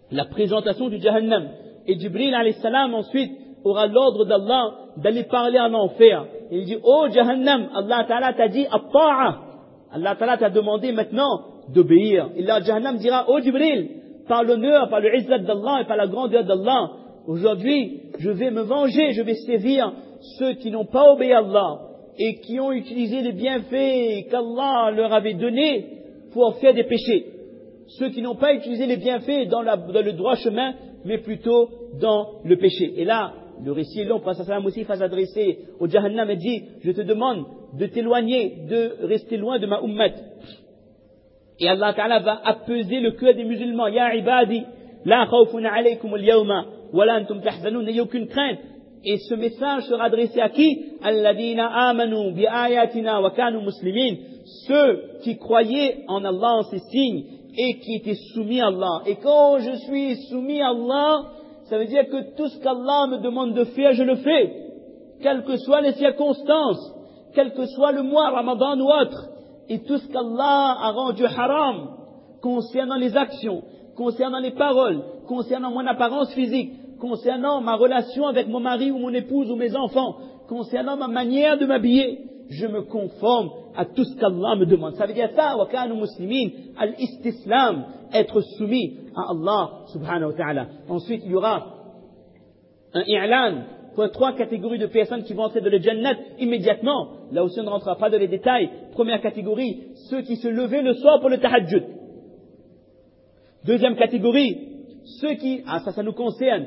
la présentation du Jahannam. Et Jibril alayhi salam ensuite aura l'ordre d'Allah d'aller parler en enfer. Et il dit, oh Jahannam, Allah Ta'ala t'a dit, at-ta'a. Allah Ta'ala t'a demandé maintenant d'obéir. Et là Jahannam dira, oh Jibril, par l'honneur, par le izzat d'Allah et par la grandeur d'Allah, aujourd'hui, je vais me venger, je vais sévir ceux qui n'ont pas obéi à Allah et qui ont utilisé les bienfaits qu'Allah leur avait donnés pour faire des péchés. Ceux qui n'ont pas utilisé les bienfaits dans le droit chemin, mais plutôt dans le péché. Et là, le récit est long, le prophète sallam aussi va s'adresser au Jahannam et dit, je te demande de t'éloigner, de rester loin de ma ummat. Et Allah Ta'ala va apaiser le cœur des musulmans. Ya ibadi, la khawfun alaykum al-yawma, wa la antum tahzanun, n'ayez aucune crainte. Et ce message sera adressé à qui? Alladina amanu bi ayatina wa kanu muslimin. Ceux qui croyaient en Allah, en ses signes, et qui étaient soumis à Allah. Et quand je suis soumis à Allah, ça veut dire que tout ce qu'Allah me demande de faire, je le fais. Quelles que soient les circonstances, quel que soit le mois, Ramadan ou autre. Et tout ce qu'Allah a rendu haram, concernant les actions, concernant les paroles, concernant mon apparence physique, concernant ma relation avec mon mari ou mon épouse ou mes enfants, concernant ma manière de m'habiller, je me conforme à tout ce qu'Allah me demande. Ça veut dire ça, wa kanu muslimin, al-istislam, être soumis à Allah subhanahu wa ta'ala. Ensuite, il y aura un i'lan pour 3 catégories de personnes qui vont entrer dans le Jannat immédiatement. Là aussi, on ne rentrera pas dans les détails. Première catégorie, ceux qui se levaient le soir pour le tahajjud. Deuxième catégorie, ceux qui, ça nous concerne,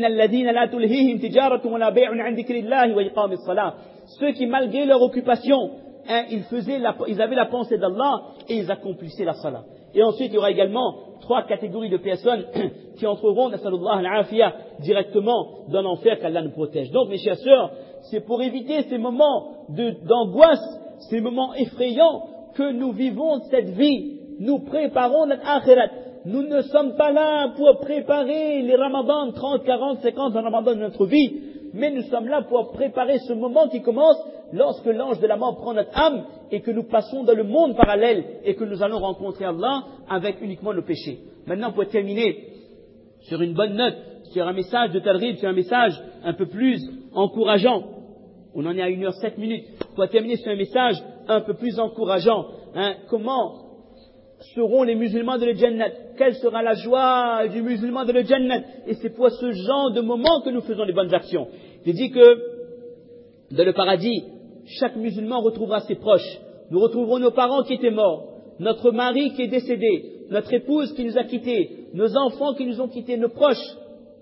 ceux qui malgré leur occupation, ils avaient la pensée d'Allah et ils accomplissaient la salat. Et ensuite il y aura également 3 catégories de personnes qui entreront, nasallallahu al-afiyah, directement dans l'enfer, qu'Allah nous protège. Donc mes chers sœurs, c'est pour éviter ces moments d'angoisse, ces moments effrayants que nous vivons cette vie, nous préparons notre akhirat. Nous ne sommes pas là pour préparer les ramadans, 30, 40, 50 ramadans de notre vie, mais nous sommes là pour préparer ce moment qui commence lorsque l'ange de la mort prend notre âme et que nous passons dans le monde parallèle et que nous allons rencontrer Allah avec uniquement nos péchés. Maintenant, pour terminer sur une bonne note, sur un message de targhib, sur un message un peu plus encourageant, on en est à 1h07. Pour terminer sur un message un peu plus encourageant, comment seront les musulmans de le Jannat? Quelle sera la joie du musulman de le Jannat? Et c'est pour ce genre de moment que nous faisons les bonnes actions. Il dit que dans le paradis, chaque musulman retrouvera ses proches. Nous retrouverons nos parents qui étaient morts, notre mari qui est décédé, notre épouse qui nous a quittés, nos enfants qui nous ont quittés, nos proches.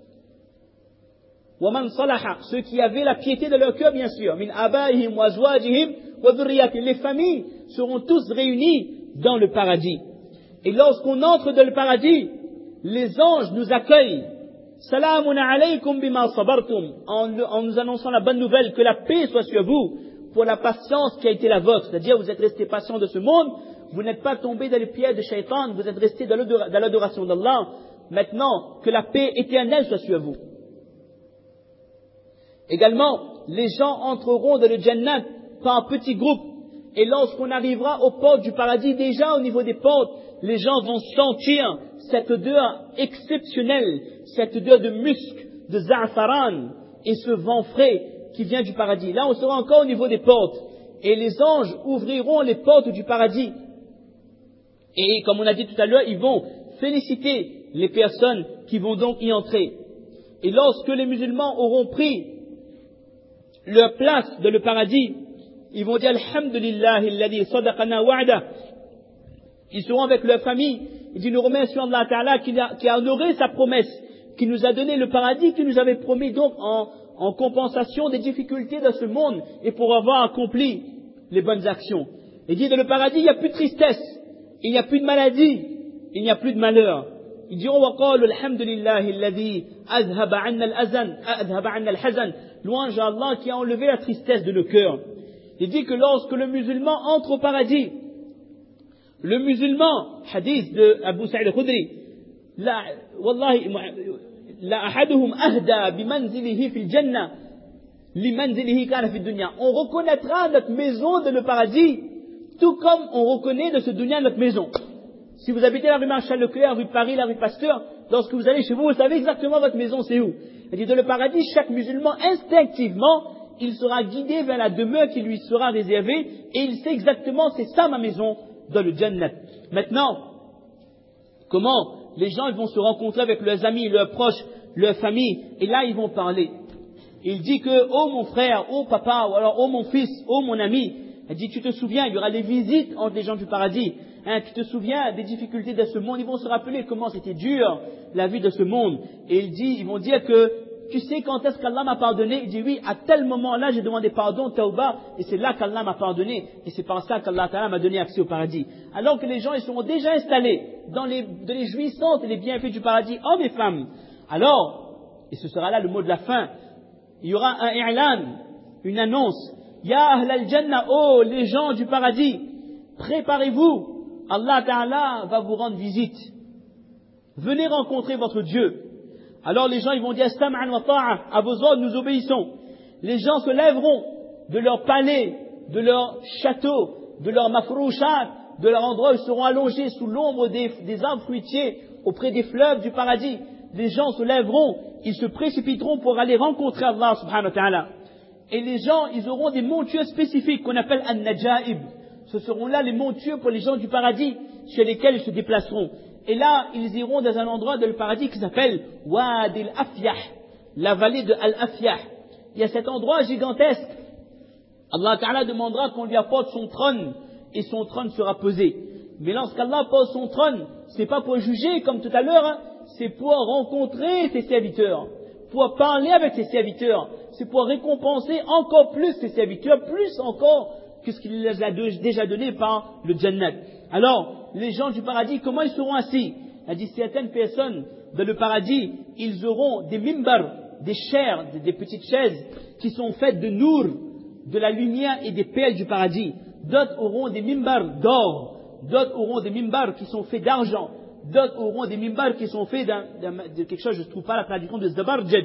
وَمَنْ صَلَحَ, ceux qui avaient la piété de leur cœur, bien sûr. مِنْ آبَائِهِمْ وَأَزْوَاجِهِمْ وَذُرِّيَّاتِهِمْ, les familles seront tous réunies dans le paradis. Et lorsqu'on entre dans le paradis, les anges nous accueillent. Salamun alaykum bima sabartum, en nous annonçant la bonne nouvelle que la paix soit sur vous pour la patience qui a été la vôtre. C'est-à-dire, vous êtes restés patients de ce monde, vous n'êtes pas tombés dans les pièges de Shaitan, vous êtes restés dans l'adoration d'Allah. Maintenant, que la paix éternelle soit sur vous. Également, les gens entreront dans le Jannat par petits groupes. Et lorsqu'on arrivera aux portes du paradis, déjà au niveau des portes, les gens vont sentir cette odeur exceptionnelle, cette odeur de musc, de za'afaran, et ce vent frais qui vient du paradis. Là, on sera encore au niveau des portes. Et les anges ouvriront les portes du paradis. Et comme on a dit tout à l'heure, ils vont féliciter les personnes qui vont donc y entrer. Et lorsque les musulmans auront pris leur place dans le paradis, ils vont dire Alhamdulillahi alladhi sadaqana wa'da. Ils seront avec leur famille. Ils disent, nous remercions Allah Ta'ala qui a honoré sa promesse, qui nous a donné le paradis, qui nous avait promis donc en compensation des difficultés de ce monde et pour avoir accompli les bonnes actions. Il dit, dans le paradis, il n'y a plus de tristesse, il n'y a plus de maladie, il n'y a plus de malheur. Ils diront, وَقَالُوا الْحَمْدُ لِلَّهِ الَّذِي أَذْهَبَ عَنَّا الْحَزَنَ. Louange à Allah qui a enlevé la tristesse de nos cœurs. Il dit que lorsque le musulman entre au paradis, le musulman, hadith de Abu Sa'id al-Khudri, wallahi, la ahaduhum ahda bimanzilihi fil jannah limanzilihi kana fi dunya. On reconnaîtra notre maison de le paradis, tout comme on reconnaît de ce dunya notre maison. Si vous habitez la rue Marshal Leclerc, rue Paris, la rue Pasteur, lorsque vous allez chez vous, vous savez exactement votre maison c'est où. Il dit dans le paradis, chaque musulman, instinctivement, il sera guidé vers la demeure qui lui sera réservée, et il sait exactement, c'est ça ma maison, dans le Jannat. Maintenant, comment les gens ils vont se rencontrer avec leurs amis, leurs proches, leurs familles, et là ils vont parler. Il dit que, oh mon frère, oh papa, ou alors oh mon fils, oh mon ami, il dit tu te souviens, il y aura des visites entre les gens du paradis, tu te souviens des difficultés de ce monde, ils vont se rappeler comment c'était dur la vie de ce monde, et ils vont dire que tu sais quand est-ce qu'Allah m'a pardonné? Il dit oui, à tel moment-là j'ai demandé pardon, tauba, et c'est là qu'Allah m'a pardonné, et c'est par ça qu'Allah Ta'ala m'a donné accès au paradis. Alors que les gens ils seront déjà installés dans les jouissances et les bienfaits du paradis, hommes et femmes. Alors, et ce sera là le mot de la fin, il y aura un i'lan, une annonce. Ya ahl al-jannah, oh les gens du paradis, préparez-vous, Allah Ta'ala va vous rendre visite. Venez rencontrer votre Dieu. Alors les gens ils vont dire sam'an wa ta'a, à vos ordres nous obéissons. Les gens se lèveront de leur palais, de leur château, de leur mafroushat, de leur endroit où ils seront allongés sous l'ombre des arbres fruitiers auprès des fleuves du paradis. Les gens se lèveront, ils se précipiteront pour aller rencontrer Allah subhanahu wa ta'ala. Et les gens, ils auront des montures spécifiques qu'on appelle an-najaib. Ce seront là les montures pour les gens du paradis sur lesquels ils se déplaceront. Et là, ils iront dans un endroit de le paradis qui s'appelle Wad al-Afyah, la vallée de Al-Afyah. Il y a cet endroit gigantesque. Allah Ta'ala demandera qu'on lui apporte son trône et son trône sera posé. Mais lorsqu'Allah pose son trône, c'est pas pour juger comme tout à l'heure, c'est pour rencontrer ses serviteurs, pour parler avec ses serviteurs, c'est pour récompenser encore plus ses serviteurs, plus encore que ce qu'il les a déjà donné par le Jannat. Alors, les gens du paradis, comment ils seront assis? Il a dit certaines personnes dans le paradis, ils auront des mimbars, des chairs, des petites chaises qui sont faites de nour, de la lumière et des perles du paradis. D'autres auront des mimbars d'or, d'autres auront des mimbars qui sont faits d'argent, d'autres auront des mimbars qui sont faits de quelque chose, je ne trouve pas la traduction de zabarjad.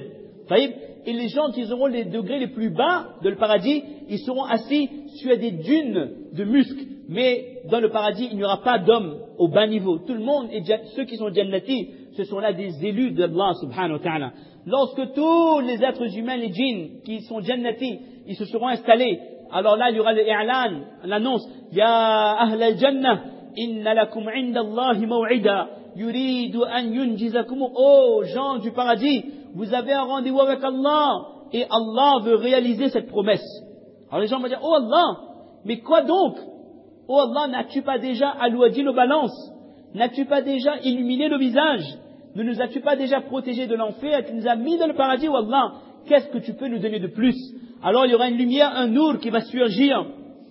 Et les gens qui auront les degrés les plus bas de le paradis, ils seront assis sur des dunes de musc. Mais dans le paradis, il n'y aura pas d'hommes au bas niveau. Tout le monde, et ceux qui sont jannati, ce sont là des élus d'Allah subhanahu wa ta'ala. Lorsque tous les êtres humains, les djinns, qui sont jannati, ils se seront installés, alors là, il y aura le i'lan, l'annonce, Ya ahl al-jannah, inna lakum inda Allahi maw'ida, yuridu an yunjizakum, oh gens du paradis, vous avez un rendez-vous avec Allah, et Allah veut réaliser cette promesse. Alors les gens vont dire, oh Allah, mais quoi donc? Oh Allah, n'as-tu pas déjà alourdi nos balances? N'as-tu pas déjà illuminé nos visages? Ne nous as-tu pas déjà protégés de l'enfer? Tu nous as mis dans le paradis, oh Allah, qu'est-ce que tu peux nous donner de plus? Alors il y aura une lumière, un nour qui va surgir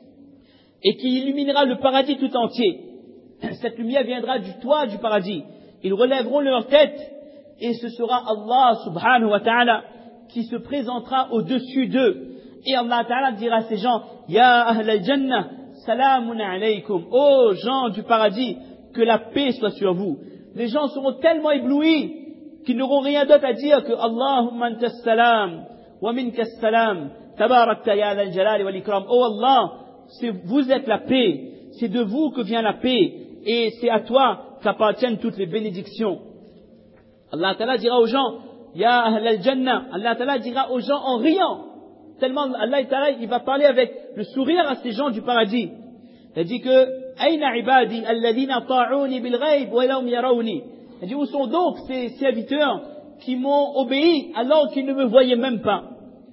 et qui illuminera le paradis tout entier. Cette lumière viendra du toit du paradis. Ils relèveront leur tête et ce sera Allah subhanahu wa ta'ala qui se présentera au-dessus d'eux. Et Allah ta'ala dira à ces gens, Ya ahl al-jannah, salamun alaykum, ô gens du paradis, que la paix soit sur vous. Les gens seront tellement éblouis qu'ils n'auront rien d'autre à dire que Allahumma anta salam wa minka salam tabarakta ya al jalal wal ikram. Oh Allah, vous êtes la paix, c'est de vous que vient la paix et c'est à toi qu'appartiennent toutes les bénédictions. Allah Ta'ala dira aux gens, Ya ahl al-jannah, Allah Ta'ala dira aux gens en riant, tellement Allah Ta'ala il va parler avec le sourire à ces gens du paradis. Il dit que Aïna ibadi alladhina ta'uni bil ghaib wa lahum yarawni. Il dit où sont donc ces serviteurs qui m'ont obéi alors qu'ils ne me voyaient même pas?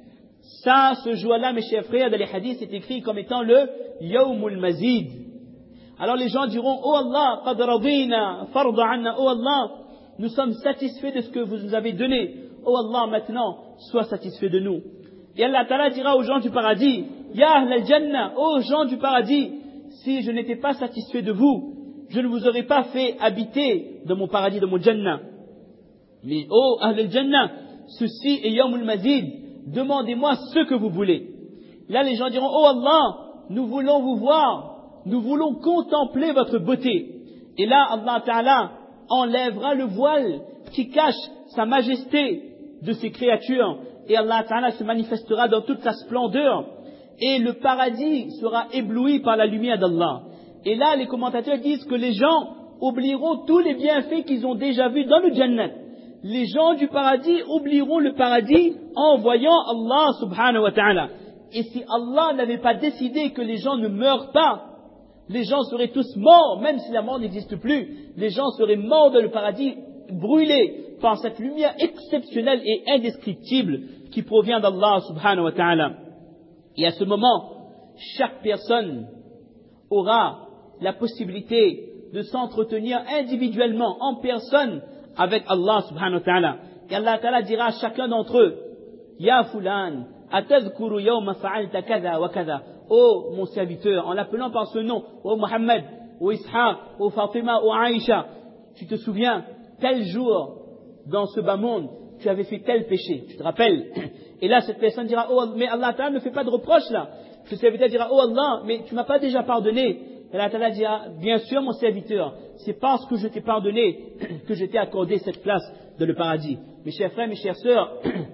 Ça, ce jour-là, mes chers frères, dans les hadiths, c'est écrit comme étant le Yawmul Mazid. Alors les gens diront, oh Allah, qad radina, farda anna, oh Allah, nous sommes satisfaits de ce que vous nous avez donné. Oh Allah, maintenant, sois satisfait de nous. Et Allah Ta'ala dira aux gens du paradis, Ya ahl al-jannah, ô gens du paradis, si je n'étais pas satisfait de vous, je ne vous aurais pas fait habiter dans mon paradis, dans mon jannah. Mais ô ahl al-jannah, ceci est Yawmul Mazid, demandez-moi ce que vous voulez. Là les gens diront, oh Allah, nous voulons vous voir, nous voulons contempler votre beauté. Et là Allah Ta'ala enlèvera le voile qui cache sa majesté de ses créatures. Et Allah Ta'ala se manifestera dans toute sa splendeur. Et le paradis sera ébloui par la lumière d'Allah. Et là, les commentateurs disent que les gens oublieront tous les bienfaits qu'ils ont déjà vus dans le Jannat. Les gens du paradis oublieront le paradis en voyant Allah subhanahu wa ta'ala. Et si Allah n'avait pas décidé que les gens ne meurent pas, les gens seraient tous morts, même si la mort n'existe plus. Les gens seraient morts dans le paradis, brûlés par cette lumière exceptionnelle et indescriptible qui provient d'Allah subhanahu wa ta'ala. Et à ce moment, chaque personne aura la possibilité de s'entretenir individuellement, en personne, avec Allah subhanahu wa ta'ala. Et Allah ta'ala dira à chacun d'entre eux, Ya fulan, atadhkuru yawma fa'alta kada wa kada. Oh mon serviteur, en l'appelant par ce nom, oh Mohammed, oh Ishaq, oh Fatima, oh Aïcha, tu te souviens, tel jour, dans ce bas monde, tu avais fait tel péché, tu te rappelles? Et là, cette personne dira, oh, mais Allah ta'ala ne fait pas de reproche là. Ce serviteur dira, oh Allah, mais tu m'as pas déjà pardonné. Et Allah ta'ala dira, bien sûr mon serviteur, c'est parce que je t'ai pardonné que je t'ai accordé cette place dans le paradis. Mes chers frères, mes chères sœurs,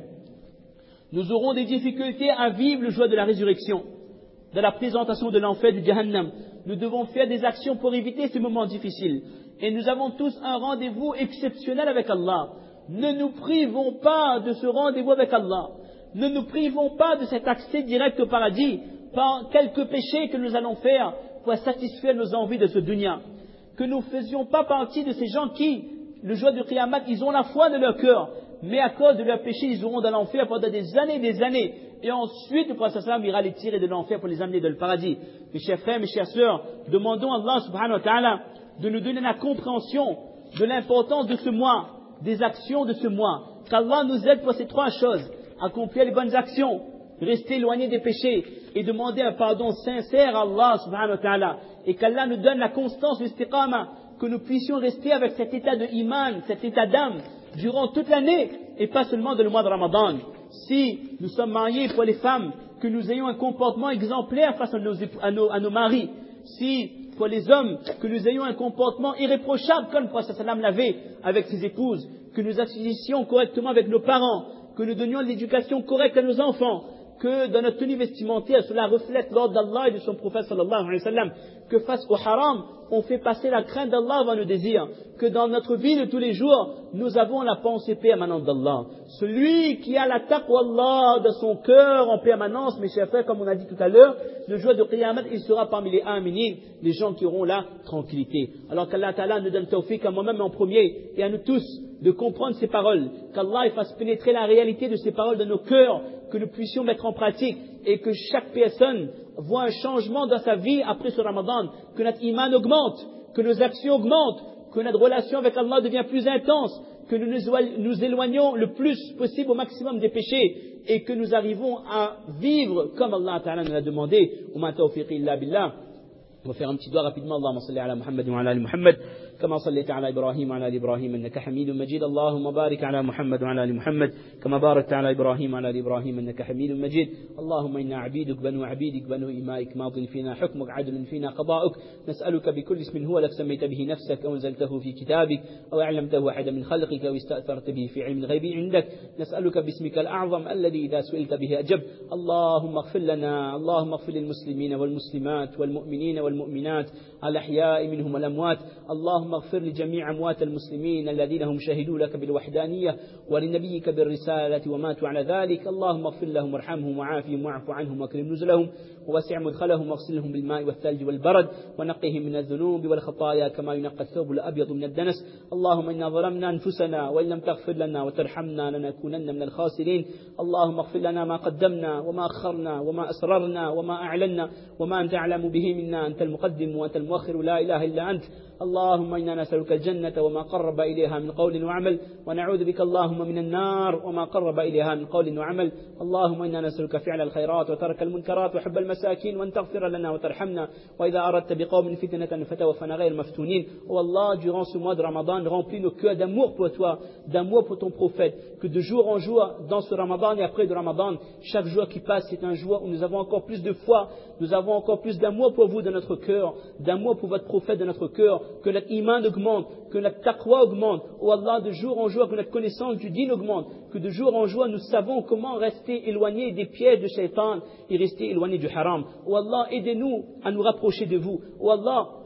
nous aurons des difficultés à vivre le joie de la résurrection, de la présentation de l'enfer du Jahannam. Nous devons faire des actions pour éviter ces moments difficiles. Et nous avons tous un rendez-vous exceptionnel avec Allah. Ne nous privons pas de ce rendez-vous avec Allah. Ne nous privons pas de cet accès direct au paradis par quelques péchés que nous allons faire pour satisfaire nos envies de ce dunya. Que nous ne faisions pas partie de ces gens qui, le jour du Qiyamah, ils ont la foi de leur cœur, mais à cause de leurs péchés, ils auront dans l'enfer pendant des années, et ensuite le prophète ira les tirer de l'enfer pour les amener dans le paradis. Mes chers frères, mes chères sœurs, demandons à Allah subhanahu wa ta'ala de nous donner la compréhension de l'importance de ce mois, des actions de ce mois. Qu'Allah nous aide pour ces trois choses: accomplir les bonnes actions, rester éloigné des péchés et demander un pardon sincère à Allah subhanahu wa ta'ala. Et qu'Allah nous donne la constance, l'istiqama, que nous puissions rester avec cet état de iman, cet état d'âme durant toute l'année et pas seulement dans le mois de Ramadan. Si nous sommes mariés pour les femmes, que nous ayons un comportement exemplaire face à nos maris. Si pour les hommes, que nous ayons un comportement irréprochable comme le prophète sallam l'avait avec ses épouses, que nous agissions correctement avec nos parents, que nous donnions l'éducation correcte à nos enfants, que dans notre tenue vestimentaire, cela reflète l'ordre d'Allah et de son prophète sallallahu alayhi wa sallam, que face au haram, on fait passer la crainte d'Allah avant nos désirs, que dans notre vie de tous les jours, nous avons la pensée permanente d'Allah. Celui qui a la taqwa Allah dans son cœur en permanence, mes chers frères, comme on a dit tout à l'heure, le jour de Qiyamah, il sera parmi les aminin, les gens qui auront la tranquillité. Alors qu'Allah Ta'ala nous donne tawfiq à moi-même en premier et à nous tous de comprendre ces paroles, qu'Allah fasse pénétrer la réalité de ces paroles dans nos cœurs, que nous puissions mettre en pratique et que chaque personne voit un changement dans sa vie après ce Ramadan, que notre iman augmente, que nos actions augmentent, que notre relation avec Allah devient plus intense, que nous nous éloignons le plus possible au maximum des péchés et que nous arrivons à vivre comme Allah Ta'ala nous l'a demandé. Wa tawfiq illa billah. On va faire un petit doigt rapidement. Allahumma salli ala Muhammad wa ala ali Muhammad. كما صليت على إبراهيم وعلى آل إبراهيم إنك حميد مجيد اللهم بارك على محمد وعلى آل محمد كما باركت على إبراهيم وعلى آل إبراهيم إنك حميد مجيد اللهم إنا عبيدك بنو عبيدك بنو إمائك ماض فينا حكمك عدل فينا قضاؤك نسألك بكل اسم هو لك سميت به نفسك أو أنزلته في كتابك أو أعلمته أحدا من خلقك أو استأثرت به في علم الغيب عندك نسألك باسمك الأعظم الذي إذا سئلت به أجبت اللهم اغفر لنا اللهم اغفر للمسلمين والمسلمات والمؤمنين والمؤمنات الأحياء منهم والأموات اللهم اغفر لجميع أموات المسلمين الذين هم شهدوا لك بالوحدانية ولنبيك بالرسالة وماتوا على ذلك اللهم اغفر لهم وارحمهم وعافهم واعف عنهم واكرم نزلهم ووسع مدخلهم واغسلهم بالماء والثلج والبرد ونقهم من الذنوب والخطايا كما ينقى الثوب الأبيض من الدنس اللهم إنا ظلمنا أنفسنا وإن لم تغفر لنا وترحمنا لنكونن من الخاسرين اللهم اغفر لنا ما قدمنا وما أخرنا وما أسررنا وما أعلنا وما أنت أعلم به منا أنت المقدم وأنت المؤخر لا إله إلا أنت اللهم إنا نسألك الجنة وما قرب إليها من قول وعمل ونعوذ بك اللهم من النار وما قرب إليها من قول وعمل اللهم إنا نسألك فعل الخيرات وترك المنكرات وحب المساكين وأن تغفر لنا وترحمنا وإذا أردت بقوم فتنة فتوفنا غير مفتونين والله durant ce mois de Ramadan remplis nos cœurs d'amour pour toi, d'amour pour ton prophète, que de jour en jour dans ce Ramadan et après le Ramadan chaque jour qui passe c'est un jour où nous avons encore plus de foi, nous avons encore plus d'amour pour vous dans notre cœur, d'amour pour votre prophète dans notre cœur, que notre iman augmente, que notre taqwa augmente, oh Allah, de jour en jour, que notre connaissance du dîn augmente, que de jour en jour nous savons comment rester éloignés des pièges de Shaitan et rester éloignés du haram. Oh Allah, aidez-nous à nous rapprocher de vous. Oh Allah,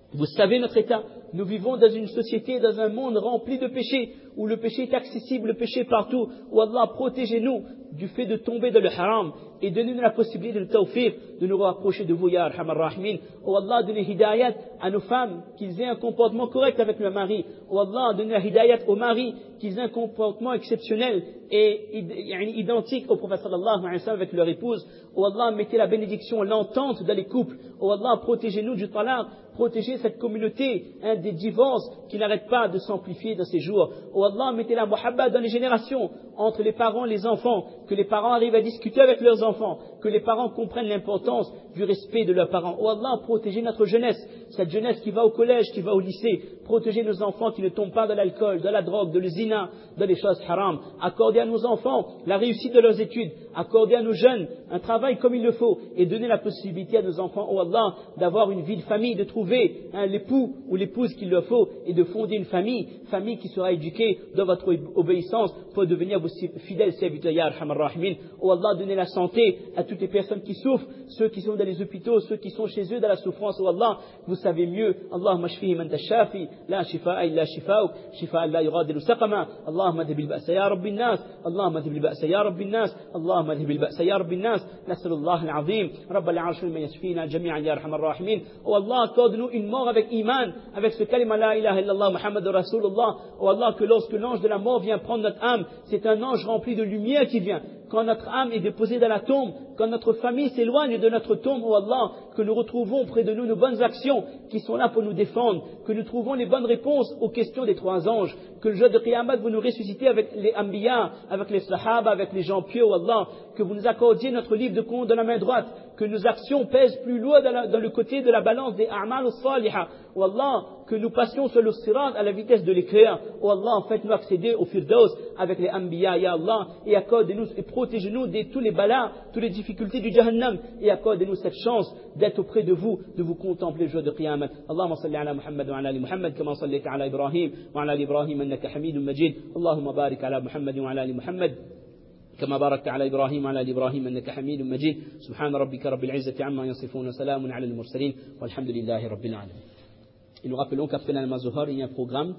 Vous savez notre état. Nous vivons dans une société, dans un monde rempli de péchés, où le péché est accessible, le péché est partout. Où Allah, protégez-nous du fait de tomber dans le haram et donnez-nous la possibilité de tawfiq, de nous rapprocher de vous, Ya Arhamar Rahimin. Oh Allah, donnez hidayat à nos femmes, qu'ils aient un comportement correct avec leur mari. Oh Allah, donnez la hidayat aux maris, qu'ils aient un comportement exceptionnel et identique au prophète sallallahu alayhi wa sallam avec leur épouse. Oh Allah, mettez la bénédiction, l'entente dans les couples. Oh Allah, protégez-nous du talaq, protégez cette communauté des divorces qui n'arrêtent pas de s'amplifier dans ces jours. Oh Allah, mettez la muhabba dans les générations, entre les parents et les enfants, que les parents arrivent à discuter avec leurs enfants, que les parents comprennent l'importance du respect de leurs parents. Oh Allah, protégez notre jeunesse, cette jeunesse qui va au collège, qui va au lycée. Protégez nos enfants qui ne tombent pas dans l'alcool, dans la drogue, dans le zina, dans les choses haram. Accordez à nos enfants la réussite de leurs études. Accordez à nos jeunes un travail comme il le faut et donnez la possibilité à nos enfants, oh Allah, d'avoir une vie de famille, de trouver l'époux ou l'épouse qu'il leur faut et de fonder une famille qui sera éduquée dans votre obéissance pour devenir vos fidèles serviteurs, Ya Arhamar Rahimin. Oh Allah, donnez la santé à toutes les personnes qui souffrent, ceux qui sont dans les hôpitaux, ceux qui sont chez eux dans la souffrance. Oh Allah, vous savez mieux. Allahumma shfihim anta shafi, la shifaa illa shifauk, shifaa la yughadiru saqama. Allahumma adhib al-ba'sa ya rabbin nas, Allahumma adhib al-ba'sa ya rabbin nas, Allahumma adhib al-ba'sa ya rabbin nas. Nas'alullah al-azim, Rabb al-arsh man yashfina jami'an ya Arhamar Rahimin. Oh Allah, accorde-nous une mort avec iman, avec ce kalima la ilaha illallah Muhammadur Rasulullah. Oh Allah, que lorsque l'ange de la mort vient prendre notre âme, c'est un ange rempli de lumière qui vient. Quand notre âme est déposée dans la tombe, quand notre famille s'éloigne de notre tombe, oh Allah, que nous retrouvons près de nous nos bonnes actions qui sont là pour nous défendre, que nous trouvons les bonnes réponses aux questions des trois anges, que le jour de Qiyamah vous nous ressuscitez avec les Anbiya, avec les Sahaba, avec les gens pieux, oh Allah, que vous nous accordiez notre livre de compte de la main droite, que nos actions pèsent plus lourd dans le côté de la balance des A'mal al-Salihah, oh Allah, que nous passions sur le sirat à la vitesse de l'éclair, oh Allah, faites-nous accéder au Firdaus avec les Anbiya, Ya Allah, et accordez-nous et protégez-nous de tous les balas, toutes les difficultés du Jahannam, et accordez-nous cette chance d'être auprès de vous contempler le jour de Qiyamah. Allahumma salli ala Muhammad wa ala ali Muhammad, kama sallaita ala Ibrahim wa ala ali Ibrahim innaka Hamidum Majid. Allahumma barik ala Muhammad wa ala ali Muhammad, كما باركت على إبراهيم وعلى آل إبراهيم إنك حميد مجيد. سبحان ربك رب العزة عما يصفون وسلام على المرسلين والحمد لله رب العالمين. Et nous rappelons qu'après la namaz Zuhar, il y a un programme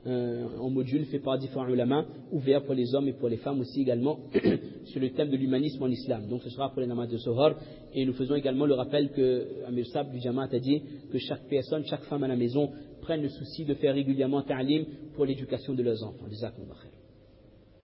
en module fait par différents ulama, ouvert pour les hommes et pour les femmes aussi également, sur le thème de l'humanisme en islam. Donc ce sera pour les namaz de Zuhar. Et nous faisons également le rappel que Amir Sab du Jamaat a dit que chaque personne, chaque femme à la maison prenne le souci de faire régulièrement ta'lim pour l'éducation de leurs enfants. Jazakumullah khair.